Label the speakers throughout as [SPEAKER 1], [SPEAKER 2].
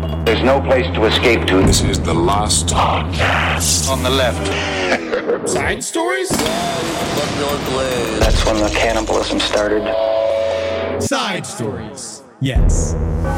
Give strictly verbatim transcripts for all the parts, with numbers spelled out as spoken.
[SPEAKER 1] There's no place to escape to.
[SPEAKER 2] This is the last
[SPEAKER 1] podcast. On the left.
[SPEAKER 3] Side stories?
[SPEAKER 1] That's when the cannibalism started.
[SPEAKER 3] Side stories. Yes.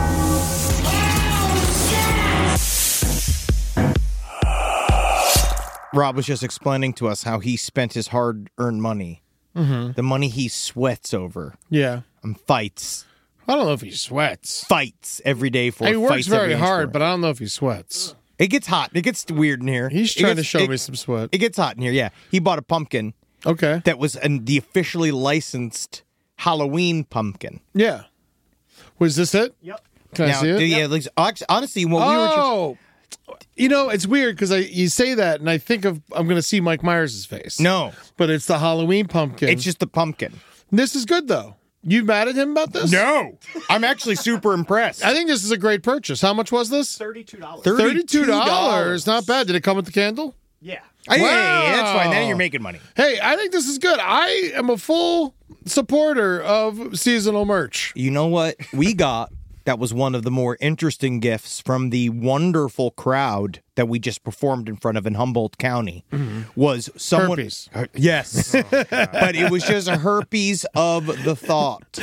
[SPEAKER 4] Rob was just explaining to us how he spent his hard-earned money.
[SPEAKER 3] Mm-hmm.
[SPEAKER 4] The money he sweats over.
[SPEAKER 3] Yeah.
[SPEAKER 4] On fights.
[SPEAKER 3] I don't know if he sweats.
[SPEAKER 4] Fights every day for
[SPEAKER 3] He works
[SPEAKER 4] fights
[SPEAKER 3] very
[SPEAKER 4] every
[SPEAKER 3] hard,
[SPEAKER 4] for.
[SPEAKER 3] but I don't know if he sweats.
[SPEAKER 4] It gets hot. It gets weird in here.
[SPEAKER 3] He's
[SPEAKER 4] It
[SPEAKER 3] trying
[SPEAKER 4] gets-
[SPEAKER 3] to show
[SPEAKER 4] it-
[SPEAKER 3] me some sweat.
[SPEAKER 4] It gets hot in here, yeah. He bought a pumpkin.
[SPEAKER 3] Okay.
[SPEAKER 4] That was an, the officially licensed Halloween pumpkin.
[SPEAKER 3] Yeah. Was this it?
[SPEAKER 4] Yep.
[SPEAKER 3] Can
[SPEAKER 4] now,
[SPEAKER 3] I see it?
[SPEAKER 4] Yeah, like, actually, honestly, what we were just...
[SPEAKER 3] Oh, you know, it's weird because I you say that and I think of I'm going to see Mike Myers' face.
[SPEAKER 4] No.
[SPEAKER 3] But it's the Halloween pumpkin.
[SPEAKER 4] It's just the pumpkin.
[SPEAKER 3] This is good, though. You mad at him about this?
[SPEAKER 4] No. I'm actually super impressed.
[SPEAKER 3] I think this is a great purchase. How much was this?
[SPEAKER 5] thirty-two dollars.
[SPEAKER 3] thirty-two dollars. Not bad. Did it come with the candle?
[SPEAKER 5] Yeah.
[SPEAKER 4] Hey,
[SPEAKER 3] Wow.
[SPEAKER 4] that's fine. Now you're making money.
[SPEAKER 3] Hey, I think this is good. I am a full supporter of seasonal merch.
[SPEAKER 4] You know what we got that was one of the more interesting gifts from the wonderful crowd that we just performed in front of in Humboldt County was someone...
[SPEAKER 3] Herpes.
[SPEAKER 4] Uh, yes. But it was just a herpes of the thought.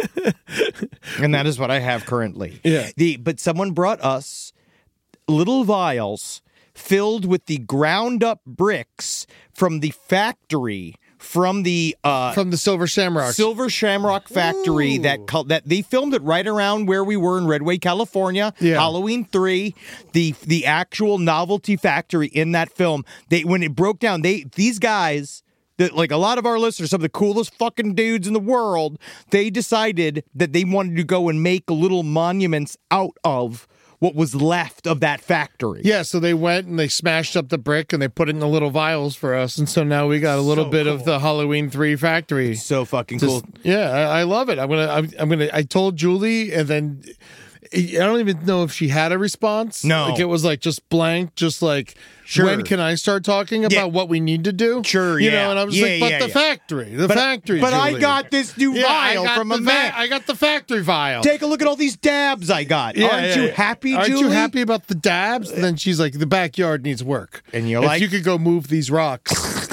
[SPEAKER 4] And that is what I have currently.
[SPEAKER 3] Yeah.
[SPEAKER 4] The But someone brought us little vials filled with the ground up bricks from the factory from the uh
[SPEAKER 3] From the Silver Shamrock.
[SPEAKER 4] Silver Shamrock Factory
[SPEAKER 3] Ooh.
[SPEAKER 4] that col- that they filmed it right around where we were in Redway, California.
[SPEAKER 3] Yeah.
[SPEAKER 4] Halloween three, the the actual novelty factory in that film. They when it broke down, they these guys that like a lot of our listeners, some of the coolest fucking dudes in the world, they decided that they wanted to go and make little monuments out of what was left of that factory.
[SPEAKER 3] Yeah, so they went and they smashed up the brick and they put it in the little vials for us. And so now we got a little
[SPEAKER 5] So
[SPEAKER 3] bit
[SPEAKER 5] cool.
[SPEAKER 3] of the Halloween three factory.
[SPEAKER 4] So fucking
[SPEAKER 3] Just-
[SPEAKER 4] cool.
[SPEAKER 3] Yeah, I, I love it. I'm gonna. I'm, I'm gonna. I told Julie, and then I don't even know if she had a response.
[SPEAKER 4] No.
[SPEAKER 3] like it was like just blank. Just like
[SPEAKER 4] Sure.
[SPEAKER 3] when can I start talking about
[SPEAKER 4] Yeah.
[SPEAKER 3] what we need to do?
[SPEAKER 4] Sure,
[SPEAKER 3] you
[SPEAKER 4] yeah.
[SPEAKER 3] know. And I was
[SPEAKER 4] Yeah,
[SPEAKER 3] like, but
[SPEAKER 4] yeah,
[SPEAKER 3] the
[SPEAKER 4] yeah.
[SPEAKER 3] factory, the
[SPEAKER 4] But,
[SPEAKER 3] factory.
[SPEAKER 4] but I
[SPEAKER 3] Julie.
[SPEAKER 4] got this new
[SPEAKER 3] Yeah, I
[SPEAKER 4] vial
[SPEAKER 3] got
[SPEAKER 4] from
[SPEAKER 3] the
[SPEAKER 4] a
[SPEAKER 3] va-
[SPEAKER 4] man.
[SPEAKER 3] I got the factory vial.
[SPEAKER 4] Take a look at all these dabs I got.
[SPEAKER 3] Yeah,
[SPEAKER 4] Aren't
[SPEAKER 3] yeah,
[SPEAKER 4] you
[SPEAKER 3] yeah.
[SPEAKER 4] happy,
[SPEAKER 3] Aren't
[SPEAKER 4] Julie?
[SPEAKER 3] you happy about the dabs? And then she's like, the backyard needs work.
[SPEAKER 4] And you're
[SPEAKER 3] if
[SPEAKER 4] like-
[SPEAKER 3] you could go move these rocks.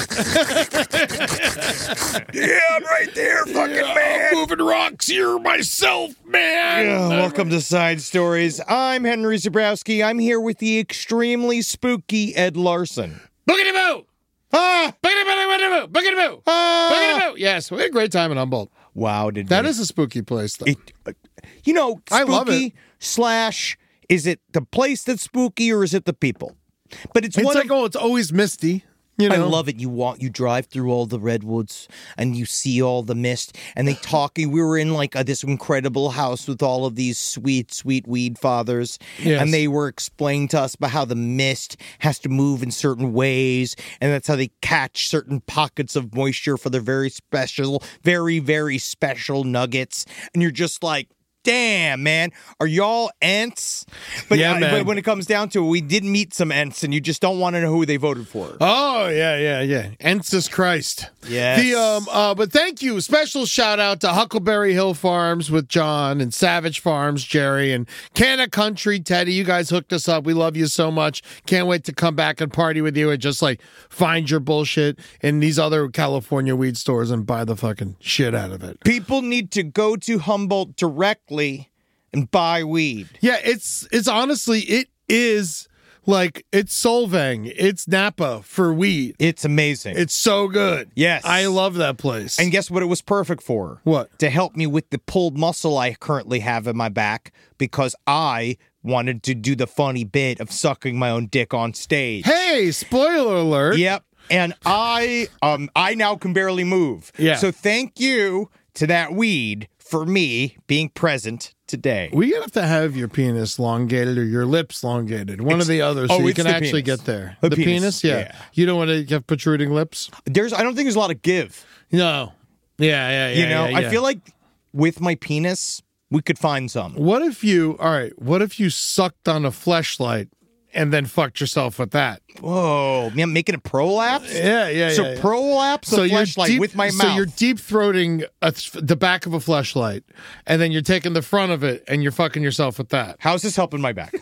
[SPEAKER 4] Yeah, I'm right there, fucking man.
[SPEAKER 3] Moving rocks here myself, man.
[SPEAKER 4] Yeah, welcome to Side Stories. I'm Henry Zabrowski. I'm here with the extremely spooky Ed Larson.
[SPEAKER 3] Boogity boo!
[SPEAKER 4] Ah!
[SPEAKER 3] Boogity boo! Boogity boo!
[SPEAKER 4] Ah!
[SPEAKER 3] Boogity boo! Yes, we had a great time in Humboldt.
[SPEAKER 4] Wow, did
[SPEAKER 3] That
[SPEAKER 4] we-
[SPEAKER 3] is a spooky place, though.
[SPEAKER 4] it? uh, You know, spooky
[SPEAKER 3] I love it.
[SPEAKER 4] slash. Is it the place that's spooky or is it the people? But it's,
[SPEAKER 3] it's
[SPEAKER 4] one
[SPEAKER 3] like,
[SPEAKER 4] of,
[SPEAKER 3] oh, it's always misty. You know?
[SPEAKER 4] I love it. You walk, you drive through all the redwoods, and you see all the mist. And they talk. We were in like a, this incredible house with all of these sweet, sweet weed fathers,
[SPEAKER 3] Yes.
[SPEAKER 4] and they were explaining to us about how the mist has to move in certain ways, and that's how they catch certain pockets of moisture for their very special, very, very special nuggets. And you're just like, damn, man, are y'all ants? But,
[SPEAKER 3] Yeah,
[SPEAKER 4] uh,
[SPEAKER 3] man.
[SPEAKER 4] but when it comes down to it, we did meet some ants, and you just don't want to know who they voted for.
[SPEAKER 3] Oh, yeah, yeah, yeah. Ensis Christ.
[SPEAKER 4] Yes.
[SPEAKER 3] The, um, uh, but thank you. Special shout out to Huckleberry Hill Farms with John and Savage Farms, Jerry, and Canna Country, Teddy. You guys hooked us up. We love you so much. Can't wait to come back and party with you and just like find your bullshit in these other California weed stores and buy the fucking shit out of it.
[SPEAKER 4] People need to go to Humboldt directly and buy weed.
[SPEAKER 3] Yeah, it's it's honestly it is like it's Solvang, it's Napa for weed.
[SPEAKER 4] It's amazing.
[SPEAKER 3] It's so good.
[SPEAKER 4] Yes.
[SPEAKER 3] I love that place.
[SPEAKER 4] And guess what it was perfect for?
[SPEAKER 3] What?
[SPEAKER 4] To help me with the pulled muscle I currently have in my back because I wanted to do the funny bit of sucking my own dick on stage.
[SPEAKER 3] Hey, spoiler alert.
[SPEAKER 4] Yep. And I um I now can barely move.
[SPEAKER 3] Yeah.
[SPEAKER 4] So thank you to that weed for me being present today.
[SPEAKER 3] We have to have your penis elongated or your lips elongated. One
[SPEAKER 4] It's-
[SPEAKER 3] or the other, so
[SPEAKER 4] oh,
[SPEAKER 3] you
[SPEAKER 4] it's
[SPEAKER 3] can
[SPEAKER 4] the
[SPEAKER 3] actually
[SPEAKER 4] penis.
[SPEAKER 3] get there.
[SPEAKER 4] The
[SPEAKER 3] The,
[SPEAKER 4] penis,
[SPEAKER 3] penis, yeah.
[SPEAKER 4] yeah.
[SPEAKER 3] You don't want to have protruding lips?
[SPEAKER 4] There's I don't think there's a lot of give.
[SPEAKER 3] No. Yeah, yeah, yeah.
[SPEAKER 4] you know,
[SPEAKER 3] yeah,
[SPEAKER 4] I
[SPEAKER 3] yeah.
[SPEAKER 4] feel like with my penis, we could find some.
[SPEAKER 3] What if you, all right, what if you sucked on a fleshlight and then fucked yourself with that.
[SPEAKER 4] Whoa, man, making a prolapse?
[SPEAKER 3] Yeah, yeah,
[SPEAKER 4] So
[SPEAKER 3] yeah, yeah.
[SPEAKER 4] prolapse a
[SPEAKER 3] you're
[SPEAKER 4] fleshlight
[SPEAKER 3] deep-
[SPEAKER 4] with my
[SPEAKER 3] So
[SPEAKER 4] mouth.
[SPEAKER 3] you're deep throating a th- the back of a fleshlight, and then you're taking the front of it, and you're fucking yourself with that.
[SPEAKER 4] How's this helping my back?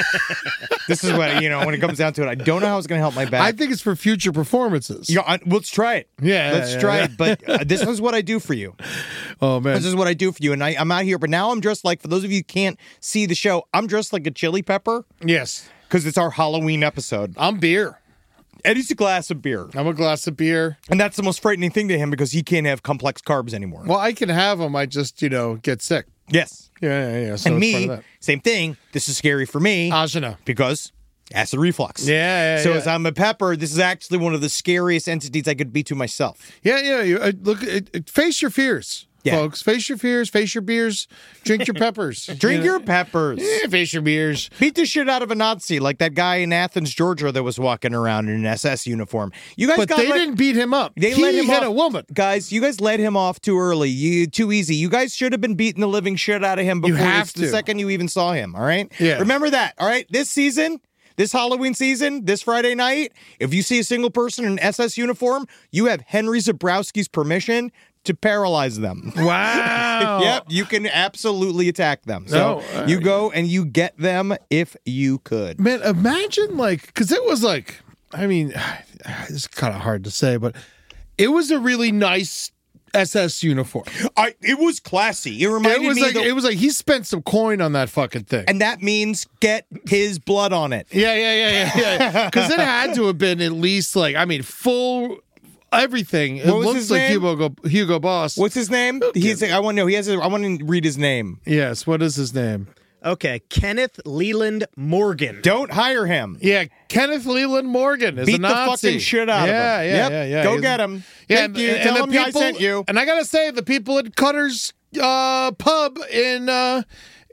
[SPEAKER 4] This is what, you know, when it comes down to it, I don't know how it's going to help my back.
[SPEAKER 3] I think it's for future performances.
[SPEAKER 4] Yeah, I- let's try it.
[SPEAKER 3] Yeah,
[SPEAKER 4] let's
[SPEAKER 3] yeah,
[SPEAKER 4] try
[SPEAKER 3] yeah.
[SPEAKER 4] it. But uh, this is what I do for you.
[SPEAKER 3] Oh man,
[SPEAKER 4] This is what I do for you. And I, I'm out here, but now I'm dressed like, for those of you who can't see the show, I'm dressed like a chili pepper
[SPEAKER 3] yes,
[SPEAKER 4] because it's our Halloween episode.
[SPEAKER 3] I'm beer.
[SPEAKER 4] Eddie's a glass of beer.
[SPEAKER 3] I'm a glass of beer.
[SPEAKER 4] And that's the most frightening thing to him because he can't have complex carbs anymore.
[SPEAKER 3] Well, I can have them. I just you know get sick.
[SPEAKER 4] Yes.
[SPEAKER 3] Yeah, yeah, yeah. So
[SPEAKER 4] And
[SPEAKER 3] it's part
[SPEAKER 4] me,
[SPEAKER 3] of that.
[SPEAKER 4] same thing. This is scary for me
[SPEAKER 3] Ajna.
[SPEAKER 4] because acid reflux.
[SPEAKER 3] Yeah, yeah,
[SPEAKER 4] So
[SPEAKER 3] yeah.
[SPEAKER 4] as I'm a pepper, this is actually one of the scariest entities I could be to myself.
[SPEAKER 3] Yeah, yeah. You, uh, look, it, it, face your fears,
[SPEAKER 4] Yeah.
[SPEAKER 3] folks. Face your fears. Face your beers. Drink your peppers.
[SPEAKER 4] Drink
[SPEAKER 3] You know?
[SPEAKER 4] your peppers.
[SPEAKER 3] Yeah, face your beers.
[SPEAKER 4] Beat the shit out of a Nazi like that guy in Athens, Georgia that was walking around in an S S uniform. You guys
[SPEAKER 3] But
[SPEAKER 4] got
[SPEAKER 3] they
[SPEAKER 4] let-
[SPEAKER 3] didn't beat him up.
[SPEAKER 4] They
[SPEAKER 3] he
[SPEAKER 4] let him
[SPEAKER 3] hit
[SPEAKER 4] off.
[SPEAKER 3] a woman.
[SPEAKER 4] Guys, you guys let him off too early. You too easy. You guys should have been beating the living shit out of him before
[SPEAKER 3] have
[SPEAKER 4] this- the
[SPEAKER 3] to.
[SPEAKER 4] second you even saw him, all right?
[SPEAKER 3] Yeah.
[SPEAKER 4] Remember that, all right? This season, this Halloween season, this Friday night, if you see a single person in an S S uniform, you have Henry Zabrowski's permission to paralyze them.
[SPEAKER 3] Wow.
[SPEAKER 4] Yep, you can absolutely attack them. So
[SPEAKER 3] No, uh,
[SPEAKER 4] you go and you get them if you could.
[SPEAKER 3] Man, imagine like, because it was like, I mean, it's kind of hard to say, but it was a really nice S S uniform.
[SPEAKER 4] I, it was classy. It reminded
[SPEAKER 3] It was
[SPEAKER 4] me
[SPEAKER 3] like
[SPEAKER 4] the-
[SPEAKER 3] it was like he spent some coin on that fucking thing.
[SPEAKER 4] and that means get his blood on it.
[SPEAKER 3] yeah, yeah, yeah, yeah, yeah. Because it had to have been at least like, I mean, full everything. It
[SPEAKER 4] What was
[SPEAKER 3] looks
[SPEAKER 4] his
[SPEAKER 3] like
[SPEAKER 4] name?
[SPEAKER 3] Hugo Hugo Boss.
[SPEAKER 4] What's his name? He's. I want to know. He has. A, I want to read his name.
[SPEAKER 3] Yes. What is his name?
[SPEAKER 2] Okay, Kenneth Leland Morgan.
[SPEAKER 4] Don't hire him.
[SPEAKER 3] Yeah, Kenneth Leland Morgan is
[SPEAKER 4] Beat
[SPEAKER 3] a
[SPEAKER 4] the
[SPEAKER 3] Nazi.
[SPEAKER 4] fucking shit out
[SPEAKER 3] yeah,
[SPEAKER 4] of him.
[SPEAKER 3] Yeah,
[SPEAKER 4] Yep.
[SPEAKER 3] yeah, yeah.
[SPEAKER 4] Go
[SPEAKER 3] He's-
[SPEAKER 4] get him.
[SPEAKER 3] Yeah,
[SPEAKER 4] Thank
[SPEAKER 3] and,
[SPEAKER 4] you.
[SPEAKER 3] and
[SPEAKER 4] Tell
[SPEAKER 3] the
[SPEAKER 4] him I
[SPEAKER 3] people,
[SPEAKER 4] sent you.
[SPEAKER 3] And I gotta say, the people at Cutter's uh, pub in uh,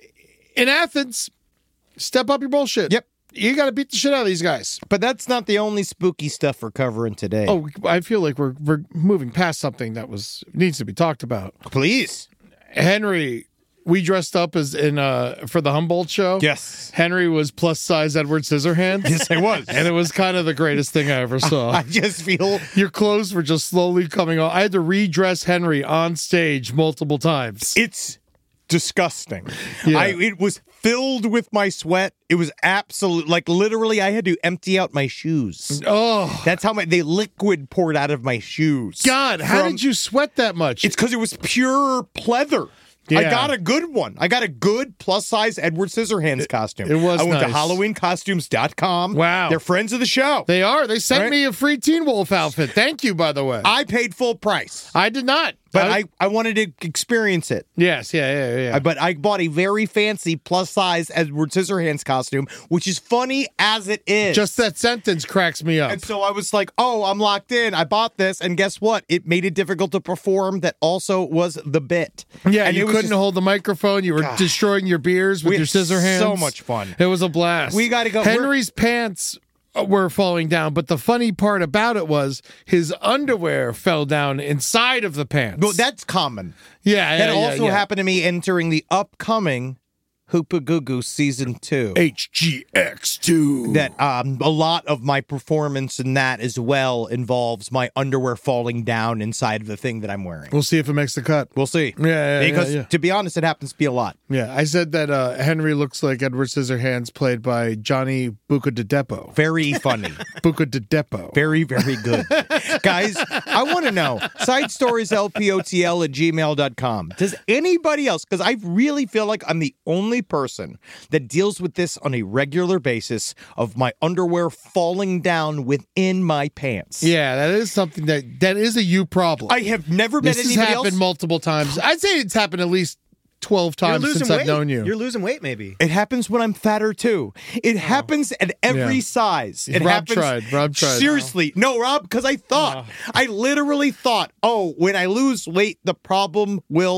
[SPEAKER 3] in Athens, step up your bullshit.
[SPEAKER 4] Yep.
[SPEAKER 3] You got to beat the shit out of these guys.
[SPEAKER 4] But that's not the only spooky stuff we're covering today.
[SPEAKER 3] Oh, I feel like we're we're moving past something that was needs to be talked about.
[SPEAKER 4] please.
[SPEAKER 3] Henry, we dressed up as in uh for the Humboldt show.
[SPEAKER 4] Yes.
[SPEAKER 3] Henry was plus size Edward Scissorhands.
[SPEAKER 4] Yes, I was.
[SPEAKER 3] And it was kind of the greatest thing I ever saw.
[SPEAKER 4] I just feel.
[SPEAKER 3] Your clothes were just slowly coming off. I had to redress Henry on stage multiple times.
[SPEAKER 4] It's disgusting.
[SPEAKER 3] Yeah.
[SPEAKER 4] I. It was filled with my sweat. It was absolute. Like literally, I had to empty out my shoes.
[SPEAKER 3] Oh,
[SPEAKER 4] That's how my they liquid poured out of my shoes.
[SPEAKER 3] God, how
[SPEAKER 4] From-
[SPEAKER 3] did you sweat that much?
[SPEAKER 4] It's because it was pure pleather. I
[SPEAKER 3] Yeah.
[SPEAKER 4] got a good one. I got a good plus size Edward Scissorhands costume.
[SPEAKER 3] it was
[SPEAKER 4] I went to
[SPEAKER 3] nice.
[SPEAKER 4] Halloween Costumes dot com.
[SPEAKER 3] Wow.
[SPEAKER 4] They're friends of the show.
[SPEAKER 3] They are. They sent
[SPEAKER 4] Right.
[SPEAKER 3] me a free Teen Wolf outfit. Thank you, by the way.
[SPEAKER 4] I paid full price,
[SPEAKER 3] I did not.
[SPEAKER 4] but I, I wanted to experience it.
[SPEAKER 3] Yes, yeah, yeah, yeah.
[SPEAKER 4] I- But I bought a very fancy plus size Edward Scissorhands costume, which is funny as it is.
[SPEAKER 3] Just that sentence cracks me up.
[SPEAKER 4] And so I was like, oh, I'm locked in. I bought this. And guess what? It made it difficult to perform. That also was the bit.
[SPEAKER 3] Yeah,
[SPEAKER 4] and
[SPEAKER 3] you
[SPEAKER 4] it was
[SPEAKER 3] couldn't
[SPEAKER 4] just-
[SPEAKER 3] hold the microphone. You were
[SPEAKER 4] God.
[SPEAKER 3] destroying your beers with
[SPEAKER 4] We
[SPEAKER 3] your
[SPEAKER 4] had
[SPEAKER 3] scissor hands.
[SPEAKER 4] so much fun.
[SPEAKER 3] It was a blast.
[SPEAKER 4] We gotta go-
[SPEAKER 3] Henry's pants were falling down, but the funny part about it was his underwear fell down inside of the pants.
[SPEAKER 4] Well, that's common.
[SPEAKER 3] yeah, yeah,
[SPEAKER 4] That
[SPEAKER 3] yeah,
[SPEAKER 4] also
[SPEAKER 3] yeah.
[SPEAKER 4] happened to me entering the upcoming Hoopa Goo Goo season two.
[SPEAKER 3] H G X two.
[SPEAKER 4] That um, a lot of my performance in that as well involves my underwear falling down inside of the thing that I'm wearing.
[SPEAKER 3] We'll see if it makes the cut.
[SPEAKER 4] We'll see.
[SPEAKER 3] Yeah, yeah,
[SPEAKER 4] because
[SPEAKER 3] yeah, yeah.
[SPEAKER 4] to be honest, it happens to be a lot.
[SPEAKER 3] Yeah, I said that uh, Henry looks like Edward Scissorhands, played by Johnny Buca de Depo.
[SPEAKER 4] Very funny.
[SPEAKER 3] Buca de Depo.
[SPEAKER 4] Very, very good. Guys, I want to know. Side stories L P O T L at gmail dot com. Does anybody else, because I really feel like I'm the only person that deals with this on a regular basis of my underwear falling down within my pants.
[SPEAKER 3] Yeah, that is something that that is a you problem.
[SPEAKER 4] I have never met
[SPEAKER 3] this has
[SPEAKER 4] anybody
[SPEAKER 3] happened
[SPEAKER 4] else.
[SPEAKER 3] multiple times. I'd say it's happened at least twelve
[SPEAKER 2] You're
[SPEAKER 3] times
[SPEAKER 2] losing
[SPEAKER 3] since
[SPEAKER 2] weight.
[SPEAKER 3] I've known you.
[SPEAKER 2] You're losing weight, maybe.
[SPEAKER 4] It happens when I'm fatter too. It happens at every
[SPEAKER 3] Yeah.
[SPEAKER 4] size. It
[SPEAKER 3] Rob
[SPEAKER 4] happens.
[SPEAKER 3] tried. Rob tried.
[SPEAKER 4] Seriously, no, Rob, because I thought, I literally thought, oh, when I lose weight, the problem will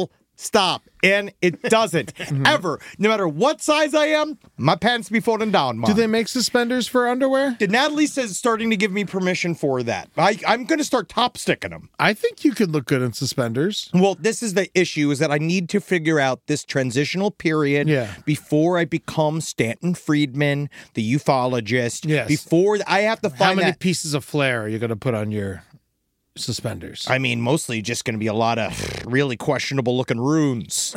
[SPEAKER 4] stop. And it doesn't. Ever. No matter what size I am, my pants be falling down, Mom.
[SPEAKER 3] Do they make suspenders for underwear?
[SPEAKER 4] Natalie says starting to give me permission for that. I, I'm going to start top sticking them.
[SPEAKER 3] I think you could look good in suspenders.
[SPEAKER 4] Well, this is the issue, is that I need to figure out this transitional period
[SPEAKER 3] Yeah.
[SPEAKER 4] before I become Stanton Friedman, the ufologist.
[SPEAKER 3] Yes.
[SPEAKER 4] Before I have to find
[SPEAKER 3] How many
[SPEAKER 4] that.
[SPEAKER 3] pieces of flair are you going to put on your suspenders?
[SPEAKER 4] I mean, mostly just going to be a lot of really questionable looking runes.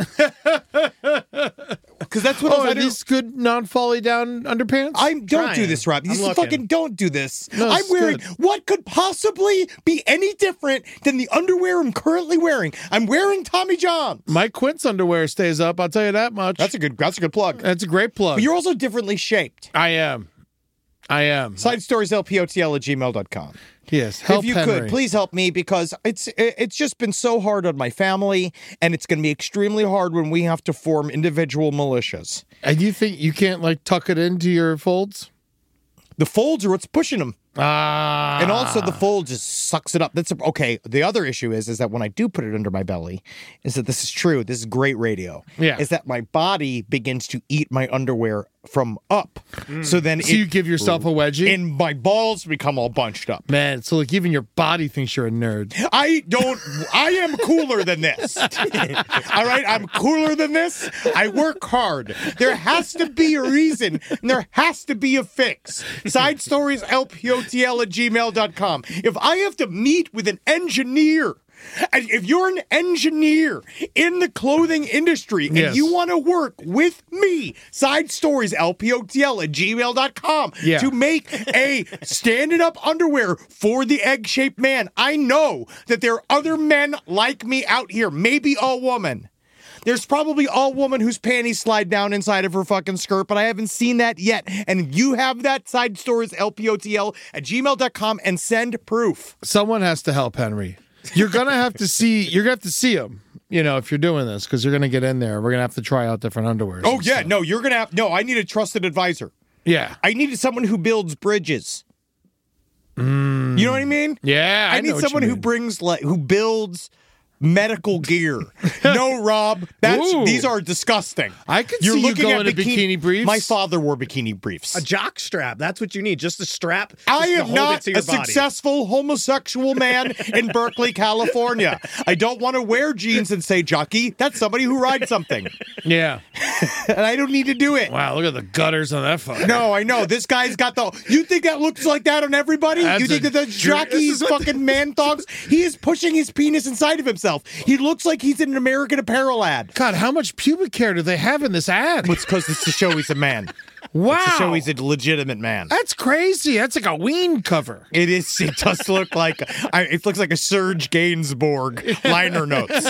[SPEAKER 4] Because that's what
[SPEAKER 3] oh,
[SPEAKER 4] I
[SPEAKER 3] are
[SPEAKER 4] do.
[SPEAKER 3] these good non-folly down underpants?
[SPEAKER 4] I don't
[SPEAKER 2] Trying.
[SPEAKER 4] do this, Rob.
[SPEAKER 2] I'm
[SPEAKER 4] You
[SPEAKER 2] looking.
[SPEAKER 4] fucking don't do this.
[SPEAKER 3] No,
[SPEAKER 4] I'm
[SPEAKER 3] it's
[SPEAKER 4] wearing
[SPEAKER 3] good.
[SPEAKER 4] what could possibly be any different than the underwear I'm currently wearing. I'm wearing Tommy John.
[SPEAKER 3] My Quince underwear stays up. I'll tell you that much.
[SPEAKER 4] That's a good. That's a good plug.
[SPEAKER 3] That's a great plug.
[SPEAKER 4] But you're also differently shaped.
[SPEAKER 3] I am. I am.
[SPEAKER 4] Side stories L P O T L at gmail dot com.
[SPEAKER 3] Yes. Help
[SPEAKER 4] if you
[SPEAKER 3] Henry.
[SPEAKER 4] could, please help me, because it's it's just been so hard on my family, and it's going to be extremely hard when we have to form individual militias.
[SPEAKER 3] And you think you can't like tuck it into your folds?
[SPEAKER 4] The folds are what's pushing them.
[SPEAKER 3] Ah.
[SPEAKER 4] And also the fold just sucks it up. That's a, okay. The other issue is is that when I do put it under my belly, is that this is true. This is great radio.
[SPEAKER 3] Yeah.
[SPEAKER 4] Is that my body begins to eat my underwear from up. So then
[SPEAKER 3] So
[SPEAKER 4] it,
[SPEAKER 3] you give yourself a wedgie?
[SPEAKER 4] and my balls become all bunched up.
[SPEAKER 3] Man, so like even your body thinks you're a nerd.
[SPEAKER 4] I don't, I am cooler than this. All right? I'm cooler than this. I work hard. There has to be a reason, and there has to be a fix. Side stories, L P O T L at gmail dot com. If I have to meet with an engineer, and if you're an engineer in the clothing industry and
[SPEAKER 3] Yes.
[SPEAKER 4] you want to work with me, side stories, L P O T L at gmail dot com,
[SPEAKER 3] Yeah.
[SPEAKER 4] to make a standing up underwear for the egg-shaped man. I know that there are other men like me out here, maybe a woman. There's probably a woman whose panties slide down inside of her fucking skirt, but I haven't seen that yet. And you have that, side stories, L P O T L at gmail dot com, and send proof.
[SPEAKER 3] Someone has to help Henry. You're gonna have to see. You're gonna have to see him. You know, if you're doing this, because you're gonna get in there. We're gonna have to try out different underwear.
[SPEAKER 4] Oh, yeah. No, you're going to have, no, I need a trusted advisor.
[SPEAKER 3] Yeah.
[SPEAKER 4] I needed someone who builds bridges. Mm. You know what I mean?
[SPEAKER 3] Yeah. I,
[SPEAKER 4] I,
[SPEAKER 3] know
[SPEAKER 4] need
[SPEAKER 3] what
[SPEAKER 4] someone
[SPEAKER 3] you
[SPEAKER 4] who
[SPEAKER 3] mean.
[SPEAKER 4] brings, like, who builds medical gear. No, Rob, that's
[SPEAKER 3] Ooh.
[SPEAKER 4] these are disgusting.
[SPEAKER 3] I could
[SPEAKER 4] You're
[SPEAKER 3] see you
[SPEAKER 4] looking
[SPEAKER 3] going
[SPEAKER 4] at
[SPEAKER 3] to bikini briefs.
[SPEAKER 4] My father wore bikini briefs.
[SPEAKER 2] A jock strap. That's what you need. Just a strap.
[SPEAKER 4] I
[SPEAKER 2] just to
[SPEAKER 4] am
[SPEAKER 2] hold it
[SPEAKER 4] not
[SPEAKER 2] to your
[SPEAKER 4] a
[SPEAKER 2] body.
[SPEAKER 4] successful homosexual man in Berkeley, California. I don't want to wear jeans and say jockey. That's somebody who rides something.
[SPEAKER 3] Yeah.
[SPEAKER 4] And I don't need to do it.
[SPEAKER 3] Wow. Look at the gutters on that fucker.
[SPEAKER 4] No, I know. This guy's got the... You think that looks like that on everybody?
[SPEAKER 3] That's
[SPEAKER 4] you think
[SPEAKER 3] a
[SPEAKER 4] that the
[SPEAKER 3] dr-
[SPEAKER 4] jockey's fucking man thogs? He is pushing his penis inside of himself. He looks like he's in an American Apparel ad.
[SPEAKER 3] God, how much pubic hair do they have in this ad?
[SPEAKER 4] It's because it's to show he's a man.
[SPEAKER 3] Wow.
[SPEAKER 4] It's to show he's a legitimate man.
[SPEAKER 3] That's crazy. That's like a ween cover.
[SPEAKER 4] It is. It does look like. I, it looks like a Serge Gainsbourg liner notes.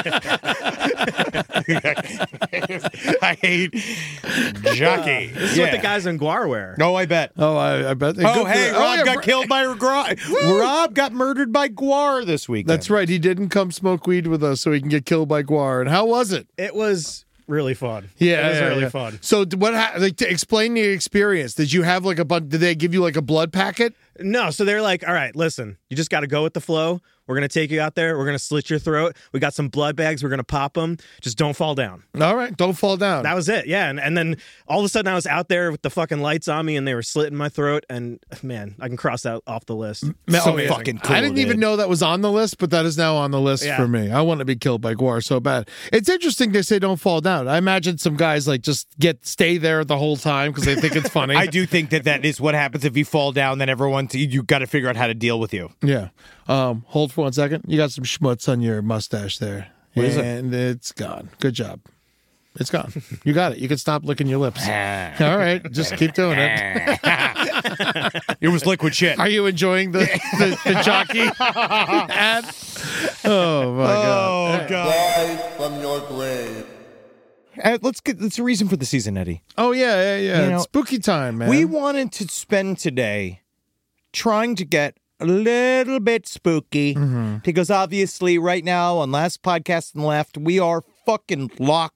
[SPEAKER 4] I hate jockey.
[SPEAKER 2] This is what the guys in Guar wear.
[SPEAKER 4] No, I bet.
[SPEAKER 3] Oh, I, I bet. They
[SPEAKER 4] Oh,
[SPEAKER 3] good for
[SPEAKER 4] hey,
[SPEAKER 3] the-
[SPEAKER 4] Rob
[SPEAKER 3] yeah,
[SPEAKER 4] got
[SPEAKER 3] Br-
[SPEAKER 4] killed by Guar. Rob got murdered by Guar this week.
[SPEAKER 3] That's right. He didn't come smoke weed with us so he can get killed by Guar. And how was it?
[SPEAKER 2] It was really fun.
[SPEAKER 3] Yeah,
[SPEAKER 2] it was
[SPEAKER 3] yeah,
[SPEAKER 2] really
[SPEAKER 3] yeah.
[SPEAKER 2] fun.
[SPEAKER 3] So d- what? Ha- like to explain the experience. Did you have like a bunch? Did they give you like a blood packet?
[SPEAKER 2] No, so they're like, all right, listen, you just got to go with the flow. We're going to take you out there. We're going to slit your throat. We got some blood bags. We're going to pop them. Just don't fall down.
[SPEAKER 3] All right, don't fall down.
[SPEAKER 2] That was it. Yeah. And, and then all of a sudden I was out there with the fucking lights on me and they were slitting my throat. And man, I can cross that off the list.
[SPEAKER 3] Ma-
[SPEAKER 4] so
[SPEAKER 3] amazing.
[SPEAKER 4] fucking cool,
[SPEAKER 3] I didn't even
[SPEAKER 4] dude.
[SPEAKER 3] know that was on the list, but that is now on the list
[SPEAKER 2] Yeah.
[SPEAKER 3] for me. I want to be killed by Guar so bad. It's interesting they say don't fall down. I imagine some guys like just get stay there the whole time because they think it's funny.
[SPEAKER 4] I do think that that is what happens if you fall down. Then everyone, you got to figure out how to deal with you.
[SPEAKER 3] Yeah. Um, hold for one second. You got some schmutz on your mustache there.
[SPEAKER 4] What is it?
[SPEAKER 3] and it's gone. Good job. It's gone. You got it. You can stop licking your lips. All right. Just keep doing it.
[SPEAKER 4] It was liquid shit.
[SPEAKER 3] Are you enjoying the, the, the jockey ad? Oh, my God.
[SPEAKER 4] Oh god!
[SPEAKER 5] Rise from your grave.
[SPEAKER 4] Uh, let's get. That's the reason for the season, Eddie.
[SPEAKER 3] Oh, yeah, yeah, yeah.
[SPEAKER 4] You know,
[SPEAKER 3] it's spooky time, man.
[SPEAKER 4] We wanted to spend today trying to get a little bit spooky
[SPEAKER 3] Mm-hmm.
[SPEAKER 4] because obviously, right now on Last Podcast and Left, we are fucking locked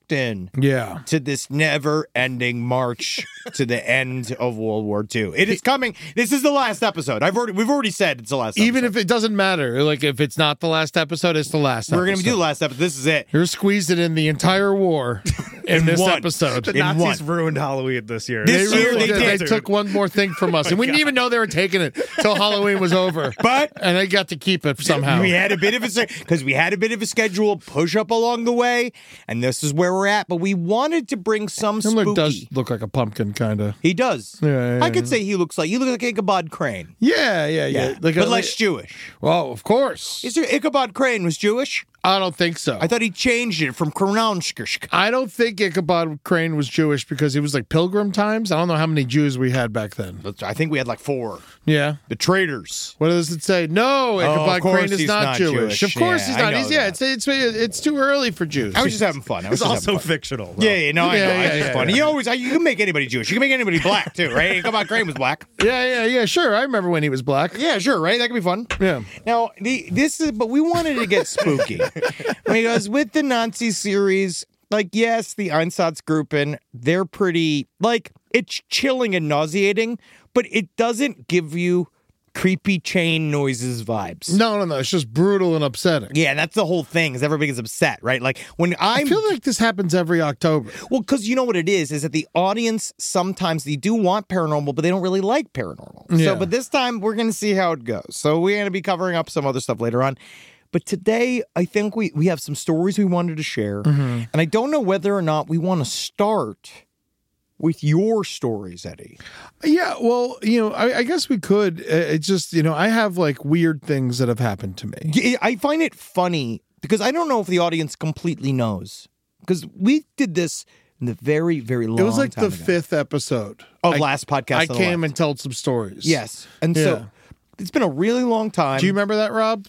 [SPEAKER 4] locked in
[SPEAKER 3] Yeah.
[SPEAKER 4] to this never-ending march to the end of World War Two. It is coming. This is the last episode. I've already we've already said it's the last.
[SPEAKER 3] Even
[SPEAKER 4] episode.
[SPEAKER 3] if it doesn't matter, like if it's not the last episode, it's the last.
[SPEAKER 4] we're
[SPEAKER 3] episode.
[SPEAKER 4] gonna do the last episode. This is it.
[SPEAKER 3] You're squeezing in the entire war in, this
[SPEAKER 4] one.
[SPEAKER 3] episode.
[SPEAKER 2] The
[SPEAKER 4] In
[SPEAKER 2] Nazis
[SPEAKER 4] one.
[SPEAKER 2] ruined Halloween this year.
[SPEAKER 4] This
[SPEAKER 3] They,
[SPEAKER 4] year
[SPEAKER 3] really
[SPEAKER 4] they
[SPEAKER 3] did.
[SPEAKER 4] did.
[SPEAKER 3] They took one more thing from us, and we didn't even know they were taking it till Halloween was over.
[SPEAKER 4] But
[SPEAKER 3] and they got to keep it somehow.
[SPEAKER 4] we had a bit of a because we had a bit of a schedule push up along the way, and this is where we're at. But we wanted to bring some
[SPEAKER 3] Himmler
[SPEAKER 4] spooky.
[SPEAKER 3] does look like a pumpkin, kind of.
[SPEAKER 4] He does.
[SPEAKER 3] Yeah, yeah,
[SPEAKER 4] I could
[SPEAKER 3] yeah.
[SPEAKER 4] say he looks like he looks like Ichabod Crane.
[SPEAKER 3] Yeah, yeah, yeah. Like
[SPEAKER 4] but
[SPEAKER 3] a-
[SPEAKER 4] less Jewish.
[SPEAKER 3] Well, of course.
[SPEAKER 4] Is there Ichabod Crane was Jewish?
[SPEAKER 3] I don't think so.
[SPEAKER 4] I thought he changed it from Kronauskirch.
[SPEAKER 3] I don't think Ichabod Crane was Jewish because he was like Pilgrim times. I don't know how many Jews we had back then.
[SPEAKER 4] I think we had like four.
[SPEAKER 3] Yeah.
[SPEAKER 4] The traitors.
[SPEAKER 3] What does it say? No,
[SPEAKER 4] of
[SPEAKER 3] Ichabod
[SPEAKER 4] course
[SPEAKER 3] Crane is
[SPEAKER 4] he's
[SPEAKER 3] not,
[SPEAKER 4] not
[SPEAKER 3] Jewish.
[SPEAKER 4] Jewish.
[SPEAKER 3] Of course
[SPEAKER 4] Yeah,
[SPEAKER 3] he's
[SPEAKER 4] I
[SPEAKER 3] not.
[SPEAKER 4] know
[SPEAKER 3] He's, yeah,
[SPEAKER 4] that.
[SPEAKER 3] it's, it's it's too early for Jews.
[SPEAKER 4] I was just having fun. I was
[SPEAKER 2] It's
[SPEAKER 4] just
[SPEAKER 2] also
[SPEAKER 4] having fun.
[SPEAKER 2] fictional. though.
[SPEAKER 4] Yeah, yeah, no, I
[SPEAKER 3] Yeah,
[SPEAKER 4] know.
[SPEAKER 3] yeah,
[SPEAKER 4] it's just
[SPEAKER 3] yeah,
[SPEAKER 4] funny.
[SPEAKER 3] yeah.
[SPEAKER 4] You always, you can make anybody Jewish. You can make anybody black too, right? Ichabod Crane was black.
[SPEAKER 3] yeah, yeah, yeah. Sure, I remember when he was black.
[SPEAKER 4] Yeah, sure, right? That could be fun.
[SPEAKER 3] Yeah.
[SPEAKER 4] Now, the, this is, but we wanted to get spooky because with the Nazi series, like, yes, the Einsatzgruppen, they're pretty, like, it's chilling and nauseating, but it doesn't give you creepy chain noises vibes.
[SPEAKER 3] No, no, no. It's just brutal and upsetting.
[SPEAKER 4] Yeah, that's the whole thing, is everybody gets upset, right? Like, when
[SPEAKER 3] I
[SPEAKER 4] I'm...
[SPEAKER 3] feel like this happens every October.
[SPEAKER 4] Well, because you know what it is, is that the audience, sometimes they do want paranormal, but they don't really like paranormal.
[SPEAKER 3] Yeah.
[SPEAKER 4] So, but this time, we're going to see how it goes. So we're going to be covering up some other stuff later on. But today, I think we, we have some stories we wanted to share.
[SPEAKER 3] Mm-hmm.
[SPEAKER 4] And I don't know whether or not we want to start with your stories, Eddie.
[SPEAKER 3] Yeah, well, you know, I, I guess we could. Uh, It's just, you know, I have like weird things that have happened to me.
[SPEAKER 4] Yeah, I find it funny because I don't know if the audience completely knows. Because we did this in the very, very long
[SPEAKER 3] It was like
[SPEAKER 4] time
[SPEAKER 3] the
[SPEAKER 4] ago.
[SPEAKER 3] fifth episode
[SPEAKER 4] Of
[SPEAKER 3] I-
[SPEAKER 4] last podcast
[SPEAKER 3] I
[SPEAKER 4] on the
[SPEAKER 3] came
[SPEAKER 4] left.
[SPEAKER 3] and told some stories.
[SPEAKER 4] Yes. And
[SPEAKER 3] Yeah.
[SPEAKER 4] so it's been a really long time.
[SPEAKER 3] Do you remember that, Rob?